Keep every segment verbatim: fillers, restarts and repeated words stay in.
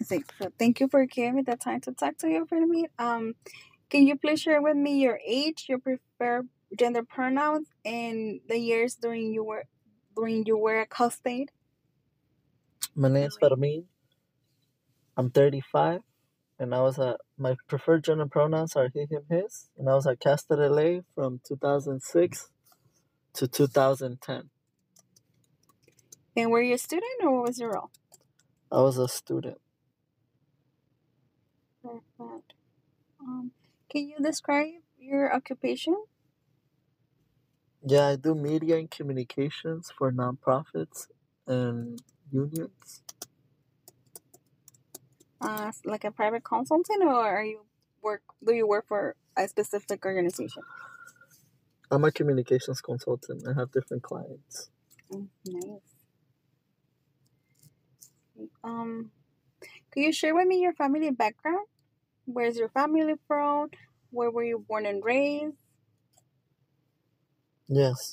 music. So thank you for giving me the time to talk to you for me. Um, can you please share with me your age, your preferred gender pronouns, and the years during you were during you were accosted? My name's Fermin. I'm thirty-five, and I was at my preferred gender pronouns are he, him, his, and I was at Casted L A from two thousand six to two thousand ten. And were you a student or what was your role? I was a student. Perfect. Um, can you describe your occupation? Yeah, I do media and communications for nonprofits and unions. Uh, like a private consultant, or are you work? Do you work for a specific organization? I'm a communications consultant. I have different clients. Mm, nice. Um, Can you share with me your family background? Where's your family from? Where were you born and raised? Yes.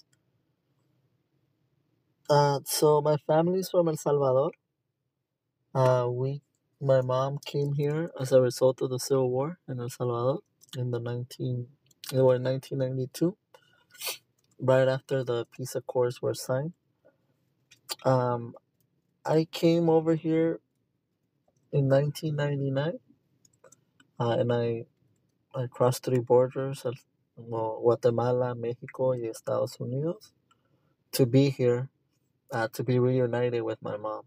Uh, so my family's from El Salvador. Uh, we, my mom came here as a result of the Civil War in El Salvador in the nineteen, it was nineteen ninety-two, right after the peace accords were signed. Um, I came over here in nineteen ninety-nine, uh, and I, I crossed three borders, uh, well, Guatemala, Mexico, and Estados Unidos, to be here, uh, to be reunited with my mom.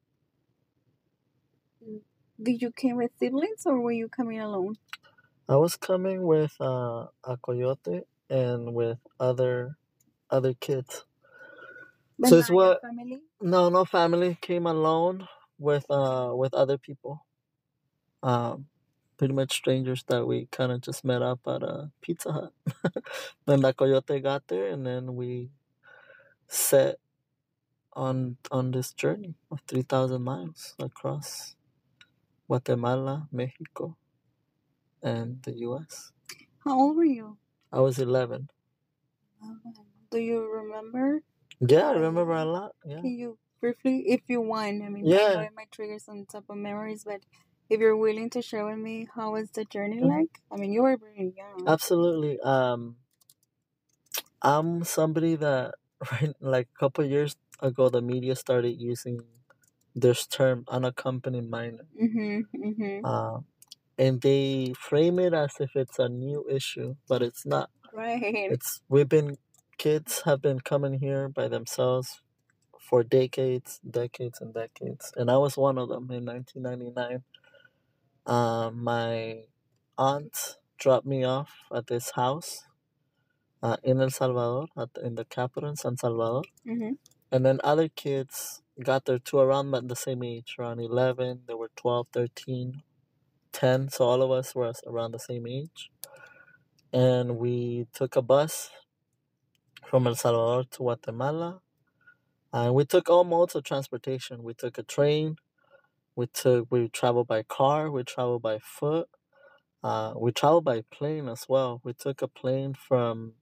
Did you came with siblings or were you coming alone? I was coming with uh, a coyote and with other other kids. But So it's not your what family? no no family came alone with uh with other people. Um, pretty much strangers that we kind of just met up at a Pizza Hut. Then the coyote got there, and then we set on on this journey of three thousand miles across Guatemala, Mexico, and the U S. How old were you? I was eleven. Do you remember? Yeah, I How remember you a went? lot. Yeah. Can you briefly, if you want, I mean, I know Yeah. it might trigger some type of memories, but if you're willing to share with me, how was the journey Mhm. like? I mean, you were very young. Absolutely. Um, I'm somebody that right like a couple years ago, the media started using this term unaccompanied minor, Mm-hmm, mm-hmm. uh, and they frame it as if it's a new issue, but it's not. Right. It's we've been kids have been coming here by themselves for decades, decades, and decades, and I was one of them in nineteen ninety-nine. Um, my aunt dropped me off at this house uh, in El Salvador, at, in the capital in San Salvador. Mm-hmm. And then other kids got there too around the same age, around eleven. They were twelve, thirteen, ten. So all of us were around the same age. And we took a bus from El Salvador to Guatemala. And we took all modes of transportation. We took a train. We took we traveled by car. We traveled by foot. Uh, we traveled by plane as well. We took a plane from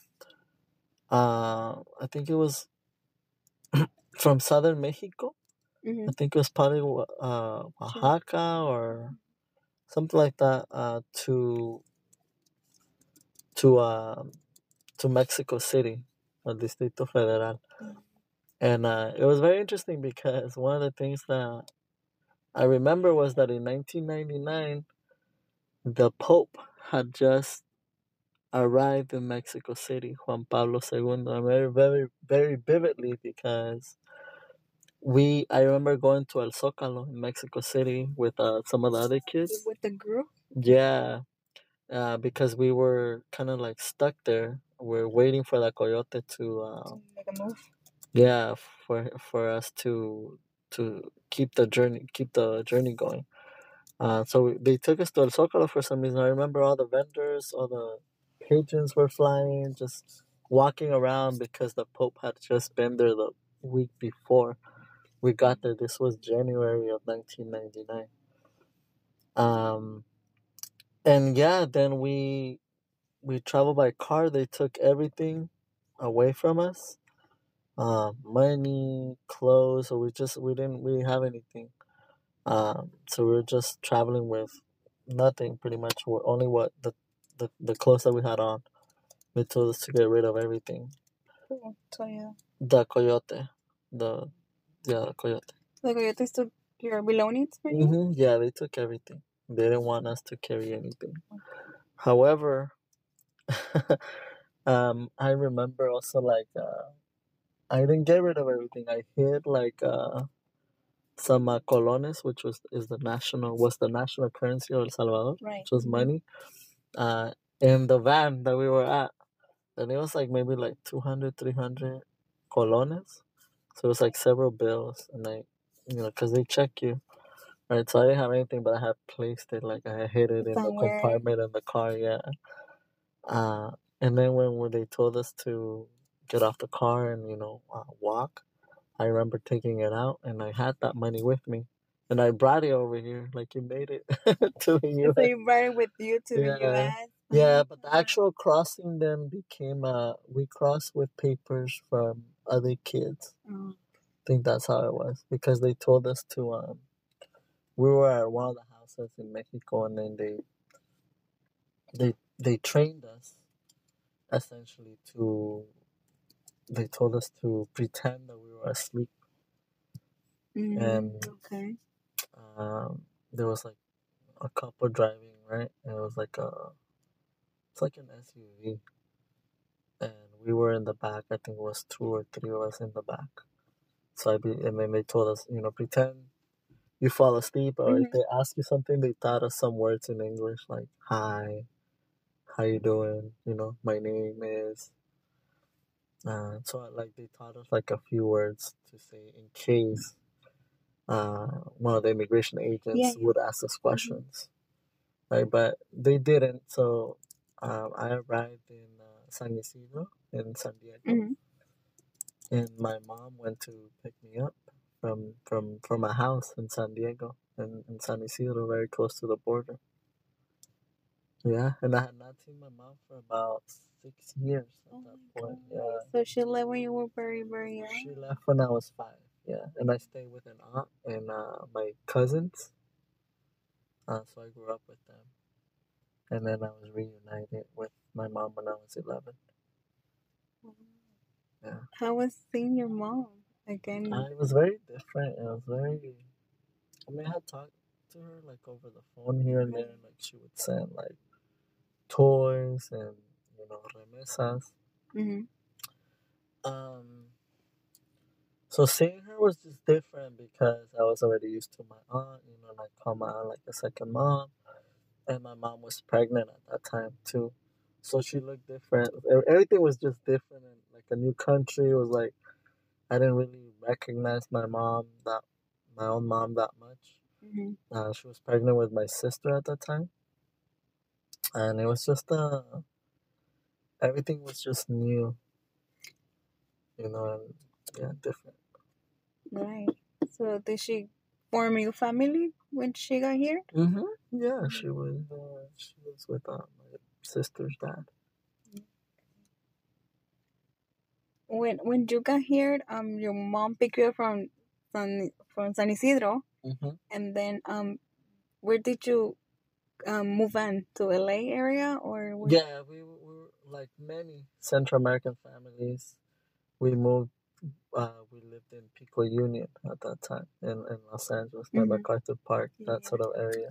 uh, I think it was from southern Mexico. Mm-hmm. I think it was probably uh, Sure. Oaxaca or something like that, uh, to to um, to Mexico City, El Distrito Federal, and uh, it was very interesting because one of the things that I remember was that in nineteen ninety-nine, the Pope had just arrived in Mexico City, Juan Pablo two. I remember very very vividly because we I remember going to El Zócalo in Mexico City with uh, some of the other kids. With the group? Yeah, uh, because we were kind of like stuck there. We're waiting for the coyote to, uh, To make a move. yeah, for for us to to keep the journey keep the journey going. Uh, so they took us to El Zócalo for some reason. I remember all the vendors, all the pigeons were flying, just walking around because the Pope had just been there the week before we got there. This was January of nineteen ninety-nine. Um, and yeah, then we we traveled by car. They took everything away from us, uh, money, clothes. So we just we didn't really have anything. Um, so we were just traveling with nothing, pretty much. We're only what the, the the clothes that we had on. They told us to get rid of everything. Cool. So yeah, The coyote, the yeah, the coyote. the coyotes took your belongings for you. Mm-hmm. Yeah, they took everything. They didn't want us to carry anything. However, um, I remember also like uh, I didn't get rid of everything. I hid like uh, some uh, colones, which was is the national was the national currency of El Salvador, Right. which was money, uh, in the van that we were at, and it was like maybe like two hundred, three hundred colones. So it was like several bills, and I, you know, because they check you, right? So I didn't have anything, but I had placed it, like I had hid it in the Somewhere. compartment in the car, yeah. Uh, and then when, when they told us to get off the car and, you know, uh, walk, I remember taking it out and I had that money with me. And I brought it over here, like you made it to the So U S. you brought it with you to the Yeah. U S. Yeah, but the actual crossing then became, uh, we crossed with papers from other kids. Oh. I think that's how it was because they told us to, um, we were at one of the houses in Mexico and then they, they, they trained us essentially to, they told us to pretend that we were asleep. Mm, And okay. um, there was like a couple driving, right? And it was like a, it's like an S U V. And we were in the back. I think it was two or three of us in the back. So I be, and then they told us, you know, pretend you fall asleep, or Mhm. if they ask you something, they taught us some words in English like "Hi, how you doing?" You know, my name is. Uh, so like they taught us like a few words to say in case uh, one of the immigration agents Yeah, yeah. would ask us questions, right? But they didn't. So um, I arrived in uh, San Isidro in San Diego, Mhm. and my mom went to pick me up from from from a house in San Diego in, in San Isidro, very close to the border. Yeah, and I had not seen my mom for about six years at Oh that my point. God. Yeah, So she left when you were very, very young. she left when I was five. Yeah, and I stayed with an aunt and uh, my cousins. Uh, so I grew up with them, and then I was reunited with my mom when I was eleven. Yeah, How was seeing your mom again? uh, it was very different. It was very. I mean, I had talked to her like over the phone here and there. Like she would send like toys and you know remesas. Mm-hmm. Um, so seeing her was just different because I was already used to my aunt. You know, like call my aunt like a second mom, and my mom was pregnant at that time too. So she looked different. E- Everything was just different, and like a new country. It was like I didn't really recognize my mom that my own mom that much. Mm-hmm. Uh, she was pregnant with my sister at that time, and it was just uh, everything was just new, you know, and yeah, different. Right. So did she form your family when she got here? Mm-hmm. Yeah, she was. Uh, she was with uh, my sister's dad. When when you got here, um, your mom picked you up from San from San Isidro, Mm-hmm. and then um, where did you um move on to L A area or where? Yeah, we, we were like many Central American families. We moved. Uh, we lived in Pico Union at that time in, in Los Angeles, by Mm-hmm. MacArthur Park, that Yeah. sort of area.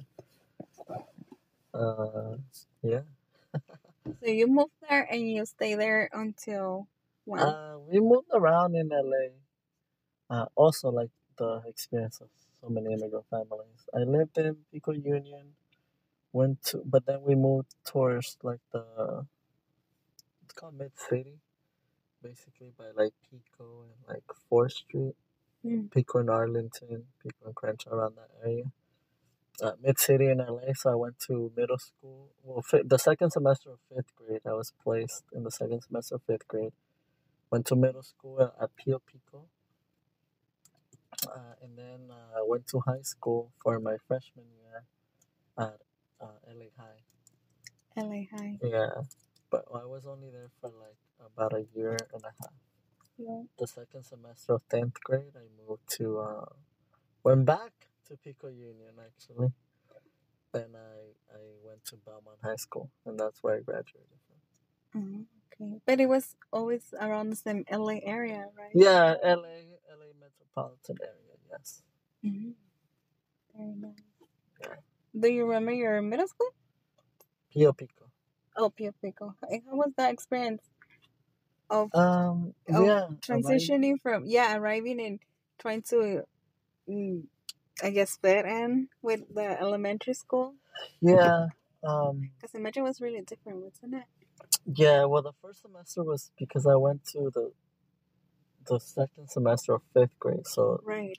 Uh, yeah. So you moved there and you stay there until when? Uh, we moved around in L A. Uh, also, like the experience of so many immigrant families. I lived in Pico Union. Went to, but then we moved towards like the it's called Mid City, basically by like Pico and like Fourth Street, Mm. Pico and Arlington, Pico and Crenshaw around that area. Uh, Mid City in L A, so I went to middle school. Well, fi- the second semester of fifth grade, I was placed in the second semester of fifth grade. Went to middle school at, at Pio Pico, uh, and then uh, went to high school for my freshman year at uh, L A High. L A High. Yeah, but I was only there for like about a year and a half. Yeah. The second semester of tenth grade, I moved to, uh, went back to Pico Union actually. Then I I went to Belmont High School, and that's where I graduated from. Mm-hmm. Okay, but it was always around the same L A area, right? Yeah, L A, L A metropolitan area. Yes. Mm-hmm. Very nice. Yeah. Do you remember your middle school? Pio Pico. Oh, Pio Pico. Hey, how was that experience of Um. of Yeah. Arriving. transitioning from yeah arriving and trying to mm, I guess fit in with the elementary school? Yeah. Um. Because imagine was really different, wasn't it? Yeah. Well, the first semester was because I went to the the second semester of fifth grade. So, Right.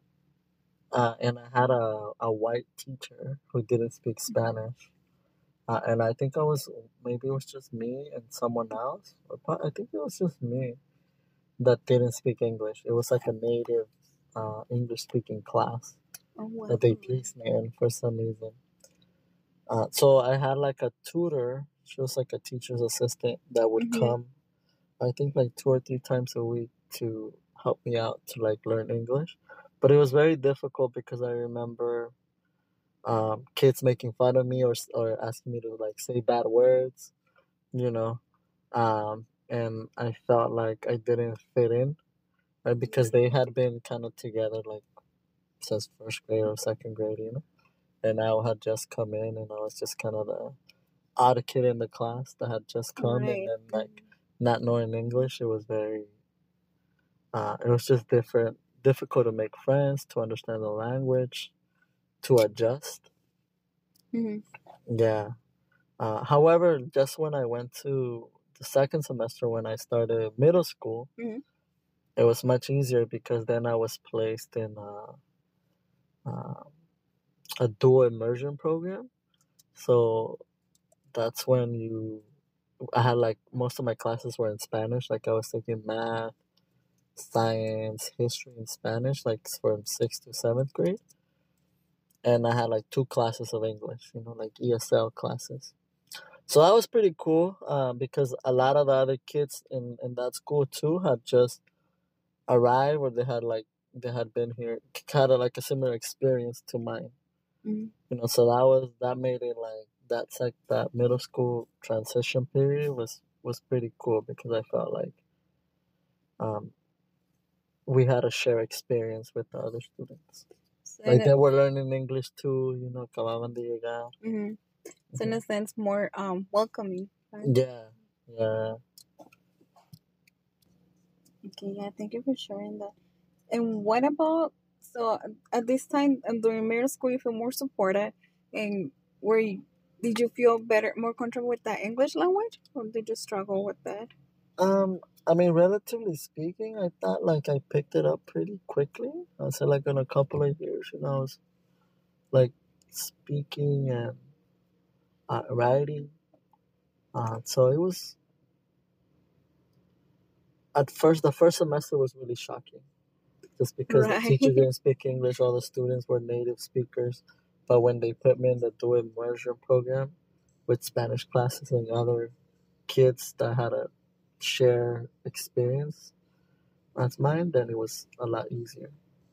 uh, and I had a a white teacher who didn't speak Spanish. Uh, and I think I was maybe it was just me and someone else. Or pro- I think it was just me that didn't speak English. It was like a native uh, English speaking class Oh wow. that they placed me in for some reason. Uh, so I had like a tutor. She was like a teacher's assistant that would Mm-hmm. come, I think like two or three times a week to help me out to like learn English. But it was very difficult because I remember um, kids making fun of me or or asking me to like say bad words, you know, um, and I felt like I didn't fit in, right? Because they had been kind of together like since first grade or second grade, you know, and I had just come in, and I was just kind of the odd kid in the class that had just come, and Right. then like not knowing English, it was very, uh, it was just different, difficult to make friends, to understand the language, to adjust. Mm-hmm. Yeah. Uh, however, just when I went to the second semester, when I started middle school, Mm-hmm. it was much easier because then I was placed in a, uh, a dual immersion program. So that's when you, I had like most of my classes were in Spanish. Like I was taking math, science, history, and Spanish, like from sixth to seventh grade. And I had like two classes of English, you know, like E S L classes. So that was pretty cool uh, because a lot of the other kids in, in that school too had just arrived or they had like they had been here, kind of like a similar experience to mine. Mm-hmm. You know, so that was that made it like that's like that middle school transition period was was pretty cool because I felt like um, we had a shared experience with the other students. So Like in they a, were learning English too, you know, acababan de llegar. mm-hmm. So in Mhm. a sense, more um welcoming. Right? Yeah, yeah. Okay. Yeah. Thank you for sharing that. And what about so at this time um, during middle school, you feel more supported, and were you, did you feel better, more comfortable with the English language, or did you struggle with that? Um, I mean, relatively speaking, I thought like I picked it up pretty quickly. I said like in a couple of years, you know, I was like speaking and uh, writing. Uh, so it was at first the first semester was really shocking, just because the Right. teacher didn't speak English, all the students were native speakers. But when they put me in the dual immersion program with Spanish classes and other kids that had a share experience as mine, then it was a lot easier.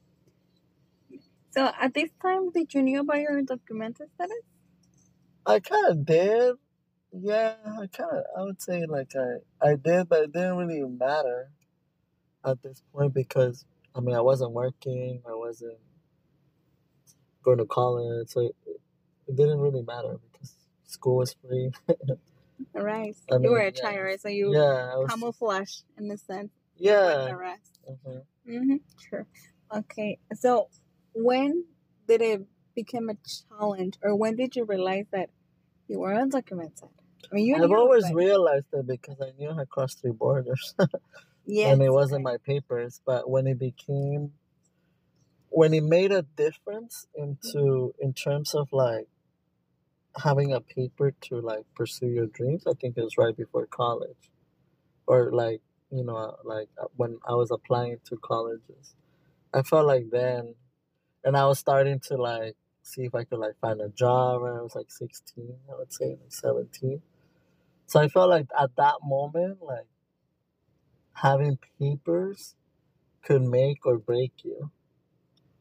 So at this time, did you knew about your documented status? I kind of did. Yeah, I kind of, I would say like I, I did, but it didn't really matter at this point because, I mean, I wasn't working, I wasn't going to college, so it, it didn't really matter because school was free. Right. I You were mean, a yeah, child, right? So you yeah, I was, camouflage in a sense with yeah. the rest. hmm Mm-hmm. Sure. Okay. So when did it become a challenge, or when did you realize that you were undocumented? I mean, you I've knew, always but realized it because I knew I crossed three borders yes. and it wasn't Right. my papers. But when it became, when it made a difference into, in terms of like having a paper to like pursue your dreams, I think it was right before college or like, you know, like uh, when I was applying to colleges. I felt like then, and I was starting to like see if I could like find a job when I was like sixteen, I would say like seventeen. So I felt like at that moment, like having papers could make or break you.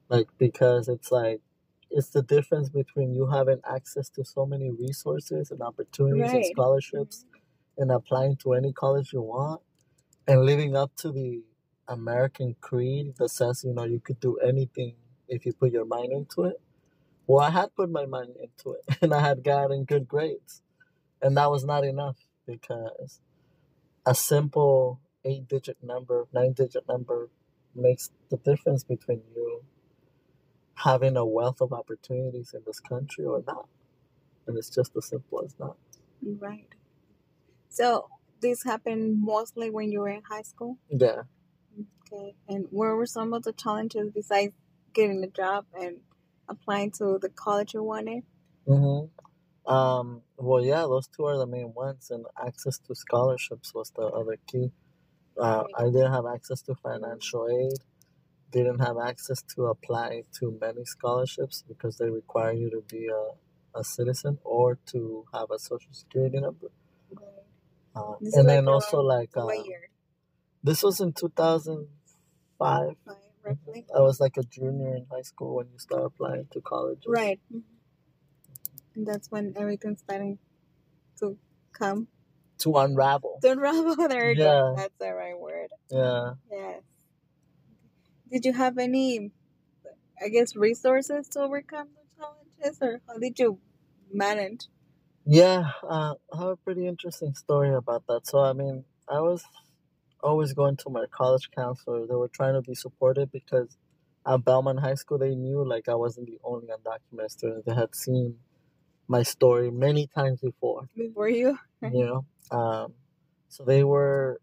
Like, because it's like, it's the difference between you having access to so many resources and opportunities and Right. scholarships and applying to any college you want and living up to the American creed that says, you know, you could do anything if you put your mind into it. Well, I had put my mind into it and I had gotten good grades. And that was not enough because a simple eight digit number, nine digit number makes the difference between you having a wealth of opportunities in this country or not. And it's just as simple as that. Right. So this happened mostly when you were in high school? Yeah. Okay. And what were some of the challenges besides getting a job and applying to the college you wanted? Mm-hmm. Um, well, yeah, those two are the main ones, and access to scholarships was the other key. Uh, I didn't have access to financial aid, didn't have access to apply to many scholarships because they require you to be a, a citizen or to have a social security number. Uh, This is and like then also around like what uh, year? this was in two thousand five. Five, roughly. I was like a junior in high school when you start applying to colleges. Right. And that's when everything's starting to come. To unravel. To unravel. There you Yeah. go. That's the right word. Yeah. Yes. Did you have any, I guess, resources to overcome the challenges, or how did you manage? Yeah, uh, I have a pretty interesting story about that. So, I mean, I was always going to my college counselor. They were trying to be supportive because at Belmont High School, they knew like I wasn't the only undocumented student. They had seen my story many times before. Before you? You know, um, so they were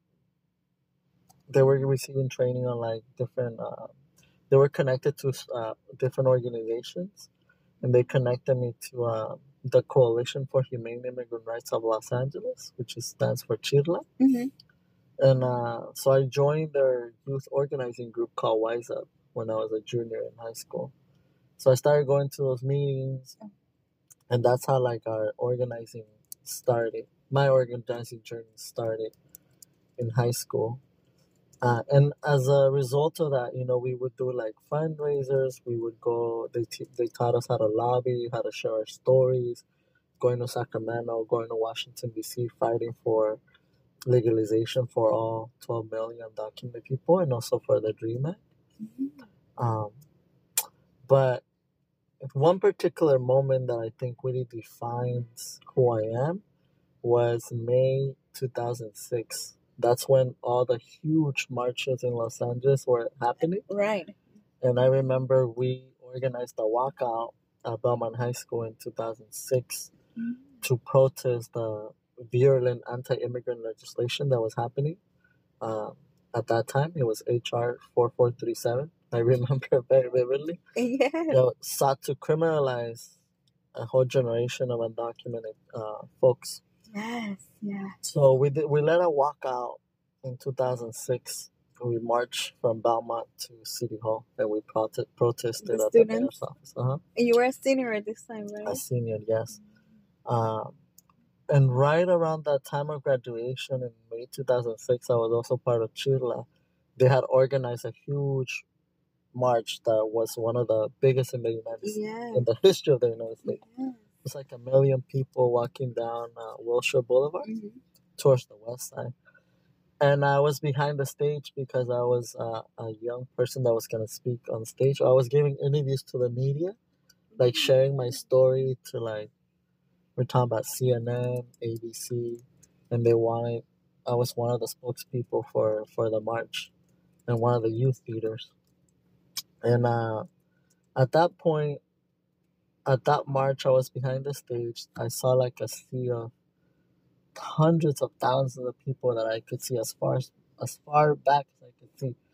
they were receiving training on like different. Uh, they were connected to uh, different organizations, and they connected me to uh, the Coalition for Humane Immigrant Rights of Los Angeles, which is, stands for CHIRLA. Mm-hmm. And uh, so I joined their youth organizing group called Wise Up when I was a junior in high school. So I started going to those meetings, and that's how like our organizing started. My organizing journey started in high school. Uh, and as a result of that, you know, we would do like fundraisers. We would go. They t- they taught us how to lobby, how to share our stories. Going to Sacramento, going to Washington D C, fighting for legalization for all twelve million undocumented people, and also for the Dream Act. Mm-hmm. Um, but one particular moment that I think really defines who I am was May two thousand six. That's when all the huge marches in Los Angeles were happening. Right. And I remember we organized a walkout at Belmont High School in two thousand six mm-hmm. to protest the virulent anti-immigrant legislation that was happening. Um, at that time, it was H R forty-four thirty-seven. I remember it very vividly. Yeah. It sought to criminalize a whole generation of undocumented uh, folks. Yes, yeah. So we did, we let a walkout in two thousand six. We marched from Belmont to City Hall, and we prote- protested the at the mayor's office. Uh-huh. And you were a senior at this time, right? A senior, yes. Um, and right around that time of graduation in May two thousand six, I was also part of CHIRLA. They had organized a huge march that was one of the biggest in the United States, yeah. in the history of the United States. Yeah. It was like a million people walking down uh, Wilshire Boulevard mm-hmm. towards the west side. And I was behind the stage because I was uh, a young person that was going to speak on stage. I was giving interviews to the media, like sharing my story to like, we're talking about C N N, A B C, and they wanted, I was one of the spokespeople for, for the march and one of the youth leaders. And uh, at that point, at that march, I was behind the stage. I saw like a sea of hundreds of thousands of people that I could see as far as, as far back as I could see.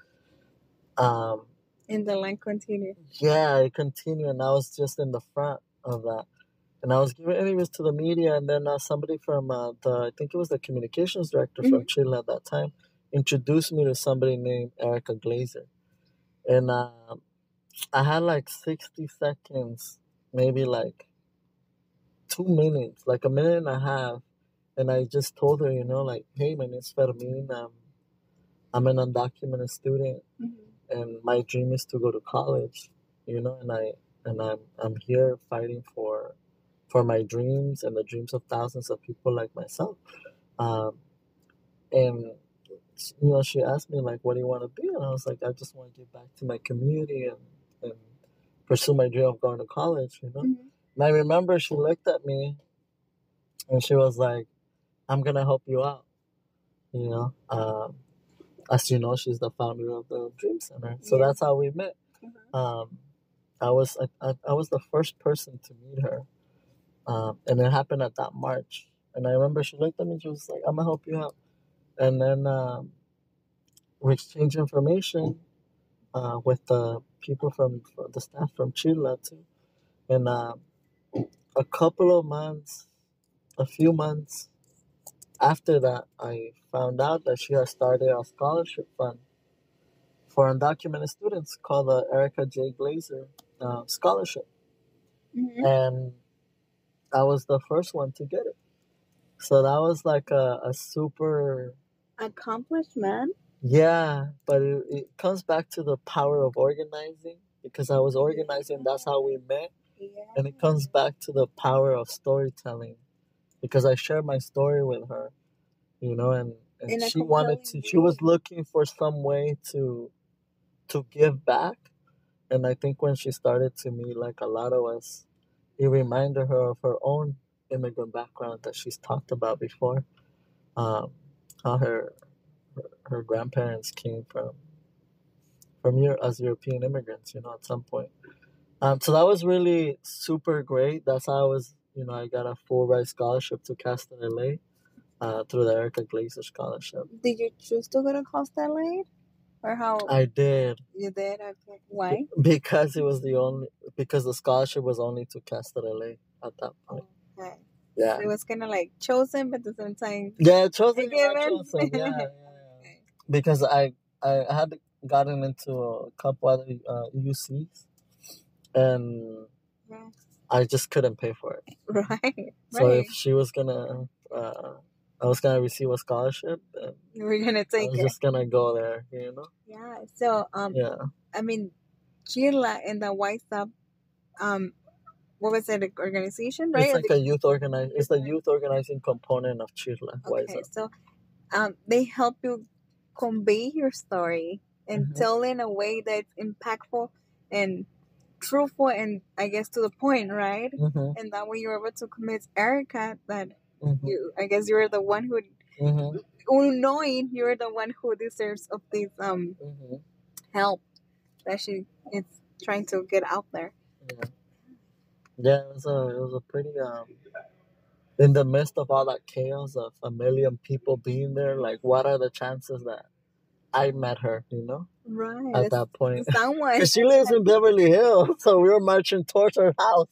Um, and the line continued. Yeah, it continued, and I was just in the front of that. And I was giving interviews to the media, and then uh, somebody from uh, the, I think it was the communications director mm-hmm. from CHIRLA at that time, introduced me to somebody named Erica Glazer. And uh, I had like sixty seconds, maybe like two minutes, like a minute and a half. And I just told her, you know, like, hey, my name's Fermin. Um, I'm an undocumented student, mm-hmm. and my dream is to go to college. you know, and I and I'm I'm here fighting for for my dreams and the dreams of thousands of people like myself. Um, and you know, she asked me like, "What do you want to be?" And I was like, "I just want to give back to my community and and pursue my dream of going to college." You know, Mhm. and I remember she looked at me and she was like, "I'm gonna help you out." You know, um, as you know, she's the founder of the Dream Center, so Yeah. that's how we met. Mhm. Um, I was I, I, I was the first person to meet her, um, and it happened at that march. And I remember she looked at me and she was like, "I'm gonna help you out." And then um, we exchanged information uh, with the people from, from the staff from Chile too. And uh, a couple of months, a few months after that, I found out that she had started a scholarship fund for undocumented students called the Erica J. Glazer uh, Scholarship. Mhm. And I was the first one to get it. So that was like a, a super, Accomplished man. yeah, but it, it comes back to the power of organizing because I was organizing, that's how we met. Yeah. And it comes back to the power of storytelling because I shared my story with her, you know, and, and In a she wanted compelling to, she was way. looking for some way to to give back. And I think when she started to meet like a lot of us, it reminded her of her own immigrant background that she's talked about before. Um, how her, her her grandparents came from from Europe as European immigrants, you know, at some point. Um, so that was really super great. That's how I was, you know, I got a full ride scholarship to Casta L A uh, through the Erica Glazer Scholarship. Did you choose to go to Costa L A? Or how I did. You did? Okay. Why? Because it was the only, because the scholarship was only to Casta L A at that point. Okay. Yeah. So it was kind of like chosen, but at the same time, Yeah, chosen, not given. chosen. Yeah, yeah, yeah. Okay. Because I I had gotten into a couple other uh, U Cs, and Yeah. I just couldn't pay for it. Right. So Right. if she was gonna, uh, I was gonna receive a scholarship, then We're gonna I take was it. just gonna go there. You know. Yeah. So um, Yeah. I mean, Chila and the White Sub, um, what was it? Organization, right? It's Or like the- a youth organize. It's the youth organizing component of Chirla. Why is Okay. that? So um, they help you convey your story and Mhm. tell in a way that's impactful and truthful and I guess to the point, right? Mhm. And that way you're able to convince Erica that Mhm. you, I guess you're the one who, Mhm. knowing you're the one who deserves of this um Mhm. help that she is trying to get out there. Yeah. Yeah. It was a. It was a pretty um. In the midst of all that chaos of a million people being there, like what are the chances that I met her? You know. Right. At that point, Someone. because she lives in Beverly Hills, so we were marching towards her house.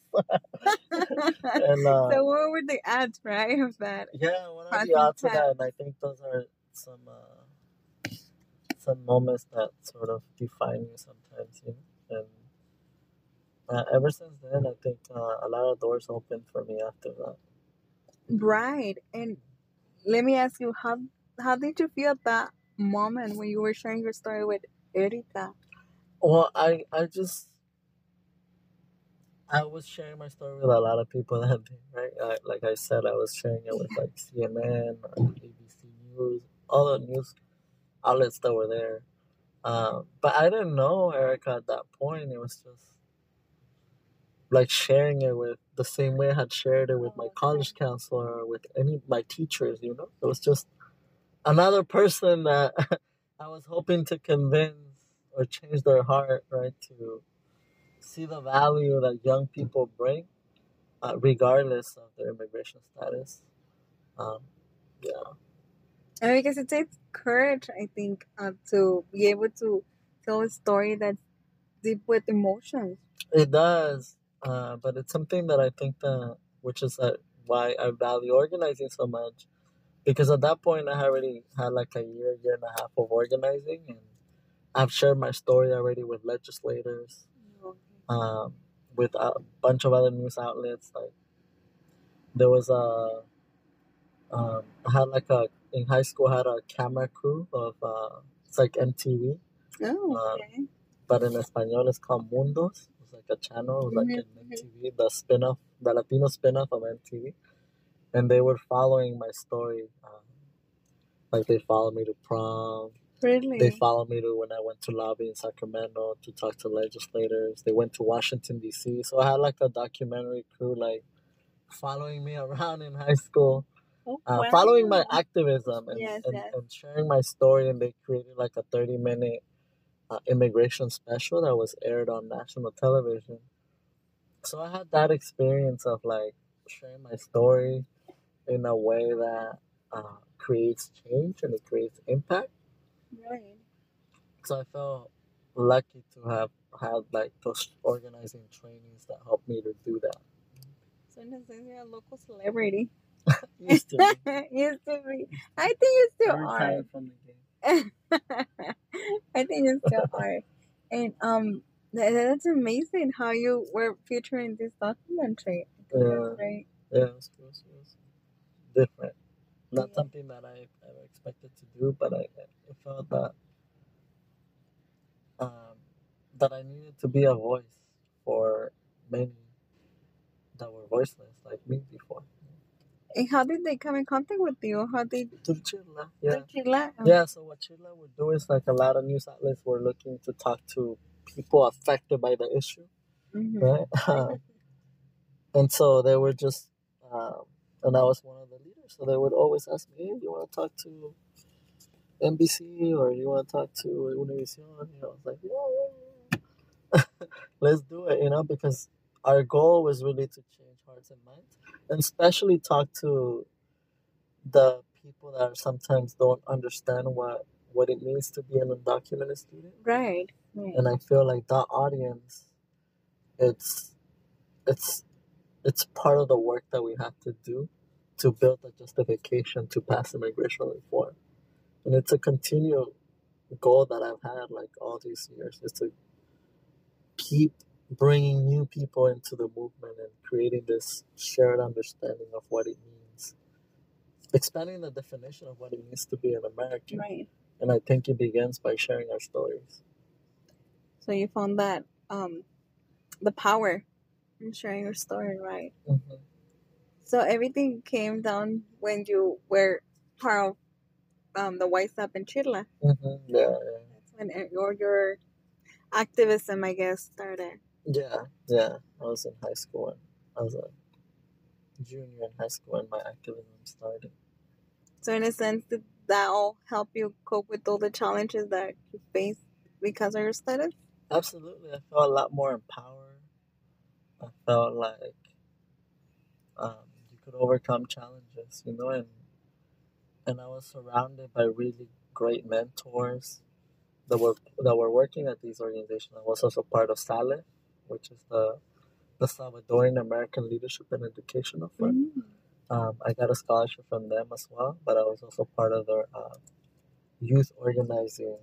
And uh, So what were the odds, right, of that? yeah, what are Crossing the odds of paths. that? And I think those are some uh, some moments that sort of define you sometimes, you know. And uh, ever since then, I think uh, a lot of doors opened for me after that. Right. And let me ask you, how how did you feel at that moment when you were sharing your story with Erika? Well, I I just I was sharing my story with a lot of people that day, right? I, like I said, I was sharing it with like C N N or A B C News, all the news outlets that were there. Um, but I didn't know Erica at that point. It was just like sharing it with the same way I had shared it with my college counselor or with any of my teachers, you know? It was just another person that I was hoping to convince or change their heart, right? To see the value that young people bring, uh, regardless of their immigration status. Um, yeah. And because it takes courage, I think, uh, to be able to tell a story that's deep with emotions. It does, uh, but it's something that I think that, which is uh, why I value organizing so much, because at that point I already had like a year, year and a half of organizing, and I've shared my story already with legislators, um, with a bunch of other news outlets. Like there was a, um, I had like a in high school I had a camera crew of uh, it's like M T V. Oh, okay. Uh, but in Espanol it's called Mundos. It's like a channel, it was like Mhm, an M T V, the spin-off, the Latino spin-off of M T V. And they were following my story. Um, like they followed me to prom. They Really? followed me to when I went to lobby in Sacramento to talk to legislators. They went to Washington, D C. So I had like a documentary crew like following me around in high school, Oh, uh, following my wow. activism and, Yes, and, yes. and sharing my story. And they created like a thirty minute uh, immigration special that was aired on national television. So I had that experience of like sharing my story in a way that uh, creates change and it creates impact. Right. So I felt lucky to have had like those organizing trainings that helped me to do that. So in a sense, you're a local celebrity. Used to be. Used to be. I think you I still are. retired from the game. I think you still are. And um, that, that's amazing how you were featuring this documentary. I think Yeah, that's great. yeah, it was, it was, it was different. Not Yeah. something that I ever expected to do, but I, I felt that um, that I needed to be a voice for many that were voiceless like me before. And how did they come in contact with you? How did Through Chirla, yeah. through Chila? Oh. Yeah, so what Chirla would do is like a lot of news outlets were looking to talk to people affected by the issue, Mhm. right? Um, and so they were just, um, and I was one of the leaders, so they would always ask me, hey, you want to talk to N B C or you want to talk to Univision? You know, I was like, yeah, yeah, yeah. Let's do it, you know, because our goal was really to change hearts and minds, and especially talk to the people that sometimes don't understand what what it means to be an undocumented student. Right. Right. And I feel like that audience, it's it's it's part of the work that we have to do to build a justification to pass immigration reform. And it's a continual goal that I've had like all these years is to keep bringing new people into the movement and creating this shared understanding of what it means, expanding the definition of what it means to be an American. Right. And I think it begins by sharing our stories. So you found that um, the power in sharing your story, right? Mm-hmm. So everything came down when you were part of um, the White Stop in Chile. Mm-hmm. Yeah, yeah. That's when it- your your activism, I guess, started. Yeah, yeah. I was in high school and I was a junior in high school when my activism started. So in a sense, did that all help you cope with all the challenges that you faced because of your status? Absolutely. I felt a lot more empowered. I felt like um, you could overcome challenges, you know, and and I was surrounded by really great mentors that were that were working at these organizations. I was also part of SALE, which is the the Salvadoran American Leadership and Educational Fund. Mm. Um, I got a scholarship from them as well, but I was also part of their uh, youth organizing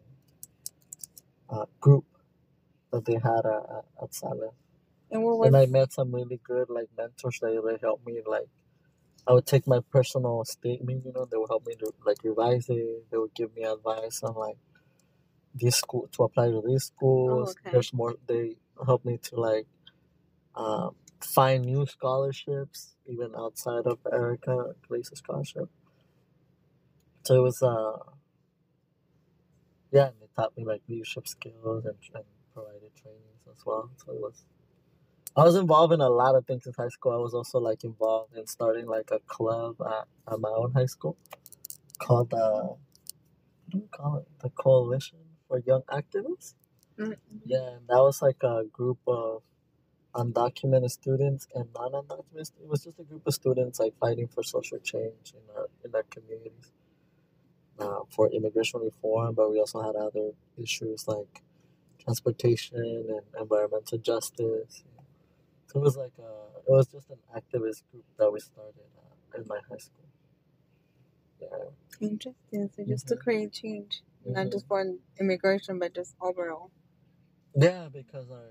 uh, group that they had uh, at SALE. And what was And I met some really good like mentors that really helped me. Like I would take my personal statement, you know, they would help me to like revise it. They would give me advice on like this school to apply to these schools. Oh, okay. There's more. They helped me to like um, find new scholarships even outside of Erica Glazer scholarship. So it was uh yeah, and they taught me like leadership skills and, and provided trainings as well. So it was I was involved in a lot of things in high school. I was also like involved in starting like a club at, at my own high school called the uh, what do we call it? The Coalition for Young Activists. Mm-hmm. Yeah, and that was like a group of undocumented students and non-undocumented. It was just a group of students like fighting for social change in our in our communities uh, for immigration reform. But we also had other issues like transportation and environmental justice. So it was like a, it was just an activist group that we started uh, in my high school. Yeah. Interesting. So just to Mhm. create change, not Mhm. just for immigration, but just overall. Yeah, because our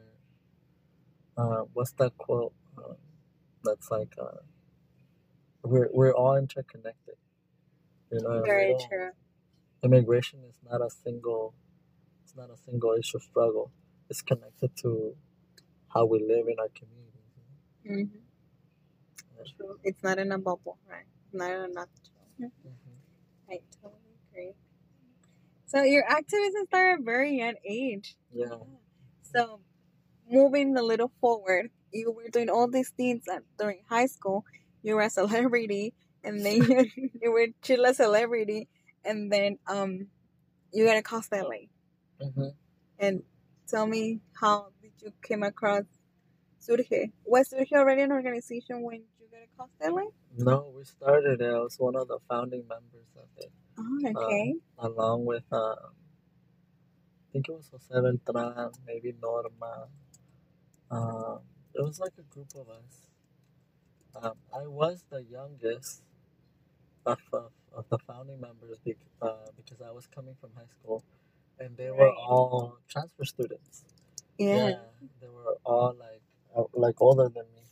uh, what's that quote? Uh, that's like uh, we're we're all interconnected. You know, and we Very don't. true. Immigration is not a single. It's not a single issue struggle. It's connected to how we live in our community. Mm-hmm. Yeah. True. It's not in a bubble, right? It's not in a nutshell. Mm-hmm. I totally agree. So your activism started at a very young age. Yeah. So moving a little forward, you were doing all these things at, during high school. You were a celebrity, and then you, you were Chile celebrity, and then um you got a Costa L A. Mm-hmm. And tell me, how did you came across Surge? Was Surge already an organization when you got a Costa L A? No, we started it. I was one of the founding members of it. Oh, okay. Um, along with, uh, I think it was Jose Beltran, maybe Norma. Um, it was like a group of us. Um, I was the youngest of, of, of the founding members bec- uh, because I was coming from high school, and they were Right. all transfer students. Yeah. They were all like uh, like older than me.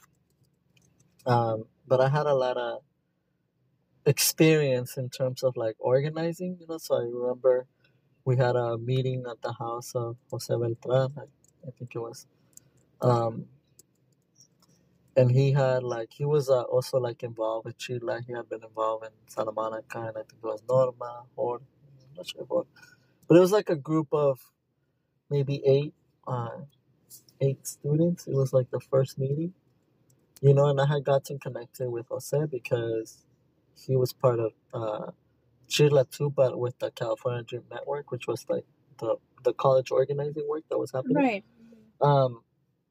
Um, but I had a lot of experience in terms of like organizing, you know. So I remember we had a meeting at the house of Jose Beltran, I, I think it was. Um, and he had like he was uh, also like involved with Chile. He had been involved in Santa Monica, and I think it was Norma or I'm not sure what, but it was like a group of maybe eight, uh, eight students. It was like the first meeting, you know, and I had gotten connected with Jose because he was part of uh, Chile too, but with the California Dream Network, which was like the the college organizing work that was happening. Right. Um,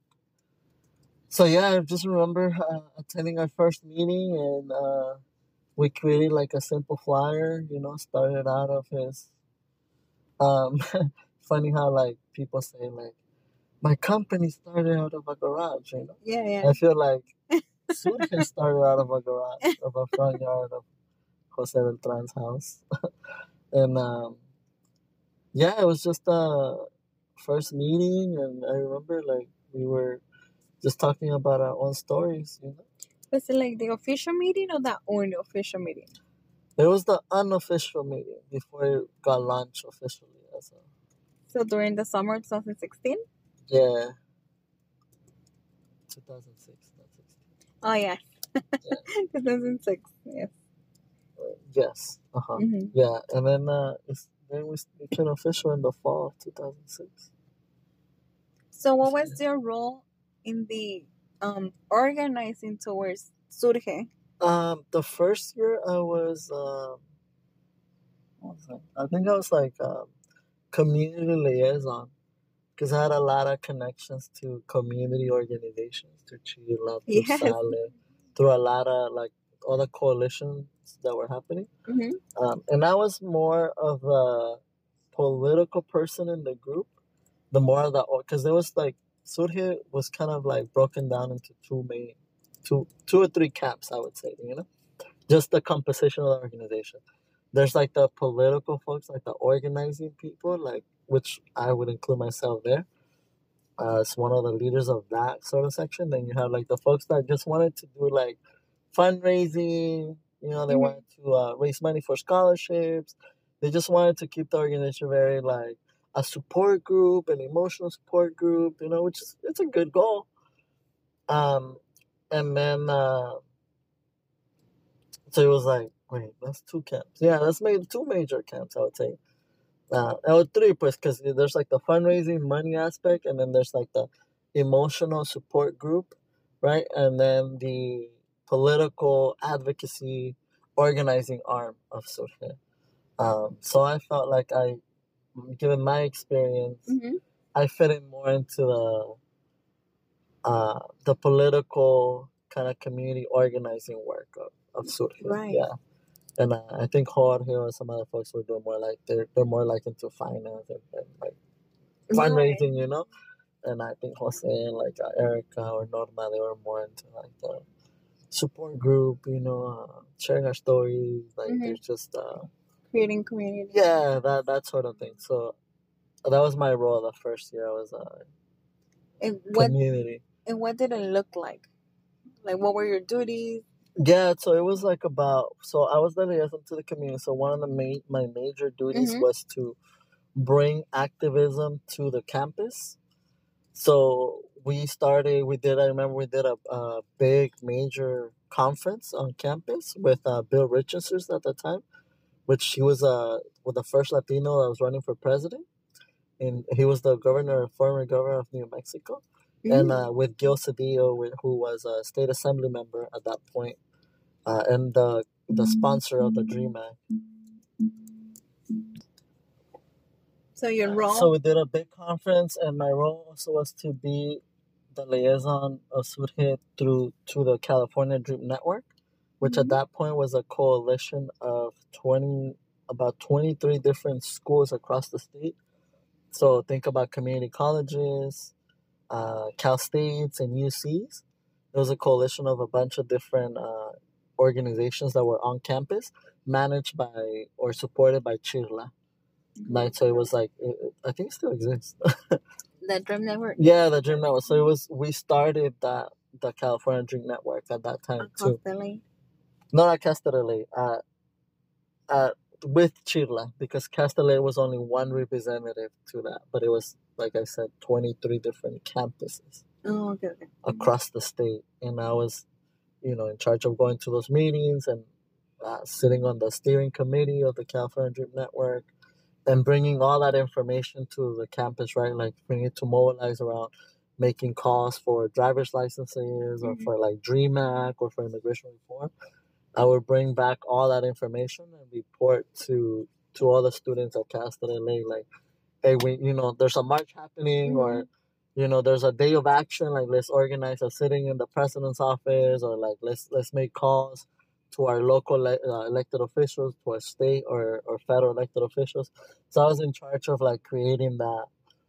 so yeah, I just remember uh, attending our first meeting, and uh, we created like a simple flyer. You know, started out of his. Um, funny how like people say like my company started out of a garage. You know, Yeah, yeah. I feel like Surge started out of a garage, of a front yard of Jose Beltran's house, and um, yeah, it was just a first meeting, and I remember like we were just talking about our own stories. You know, Was it like the official meeting or the unofficial meeting? it was the unofficial meeting before it got launched officially. As a, So during the summer of twenty sixteen? yeah, two thousand six, not sixteen. Oh, yes. Yeah. two thousand six, yes. Uh, yes. Uh huh. Mm-hmm. Yeah, and then uh, it's, then we became official in the fall of two thousand six. So what was your role in the um organizing towards Surge? Um, the first year I was, um, what was I? I think I was like um, community liaison because I had a lot of connections to community organizations, to Chila, to Yes. Sale, through a lot of like other coalitions that were happening. Mm-hmm. Um, and I was more of a political person in the group, the more of the because there was like Surge was kind of like broken down into two main, two two or three camps, I would say, you know, just the composition of the organization. There's like the political folks, like the organizing people, like which I would include myself there uh, as one of the leaders of that sort of section. Then you have like the folks that just wanted to do like fundraising. You know, they Mhm. wanted to uh, raise money for scholarships. They just wanted to keep the organization very like a support group, an emotional support group. You know, which is it's a good goal. Um, and then uh, so it was like, wait, that's two camps. Yeah, that's made two major camps, I would say. Uh, or three, pues, because there's like the fundraising money aspect, and then there's like the emotional support group, right? And then the political advocacy organizing arm of Surge. Um, so I felt like I, given my experience, Mm-hmm. I fit in more into the uh, the political kind of community organizing work of, of Surge. Right. Yeah. And uh, I think Jorge or some other folks were doing more like they're they're more like into finance and, and like Right. fundraising, you know. And I think Jose and like uh, Erica or Norma, they were more into like the support group, you know, uh, sharing our stories. Like Mhm. there's just uh, Creating community. yeah, that that sort of thing. So that was my role the first year. I was uh, And what community. and what did it look like? Like, what were your duties? Yeah, so it was like about so I was the liaison to the community. So one of the main my major duties Mhm. was to bring activism to the campus. So we started. We did. I remember we did a, a big major conference on campus with uh, Bill Richardson at the time, which he was uh with the first Latino that was running for president, and he was the governor, former governor of New Mexico, and uh, with Gil Cedillo, with, who was a state assembly member at that point, uh, and the the sponsor of the DREAM Act. So your role? So we did a big conference, and my role also was to be the liaison of Surge through to the California Dream Network, which Mm-hmm. at that point was a coalition of twenty, about twenty-three different schools across the state. So think about community colleges, uh, Cal States, and U Cs. It was a coalition of a bunch of different uh, organizations that were on campus, managed by or supported by Chirla. Like, so it was like, it, it- I think it still exists. The Dream Network. Yeah, the Dream Network. So it was, we started that, the California Dream Network at that time too. Constantly. Not at Castellet, uh, uh, with Chirla, because Castellet was only one representative to that, but it was, like I said, twenty-three different campuses Oh, okay, okay. across the state. And I was, you know, in charge of going to those meetings and uh, sitting on the steering committee of the California Dream Network and bringing all that information to the campus, right? Like, we need to mobilize around making calls for driver's licenses or Mhm. for like DREAM Act or for immigration reform. I would bring back all that information and report to to all the students at Castellet, like, hey, we, you know, there's a march happening, or, you know, there's a day of action, like, let's organize a sitting in the president's office, or like, let's let's make calls to our local le- uh, elected officials, to our state or, or federal elected officials. So I was in charge of like creating that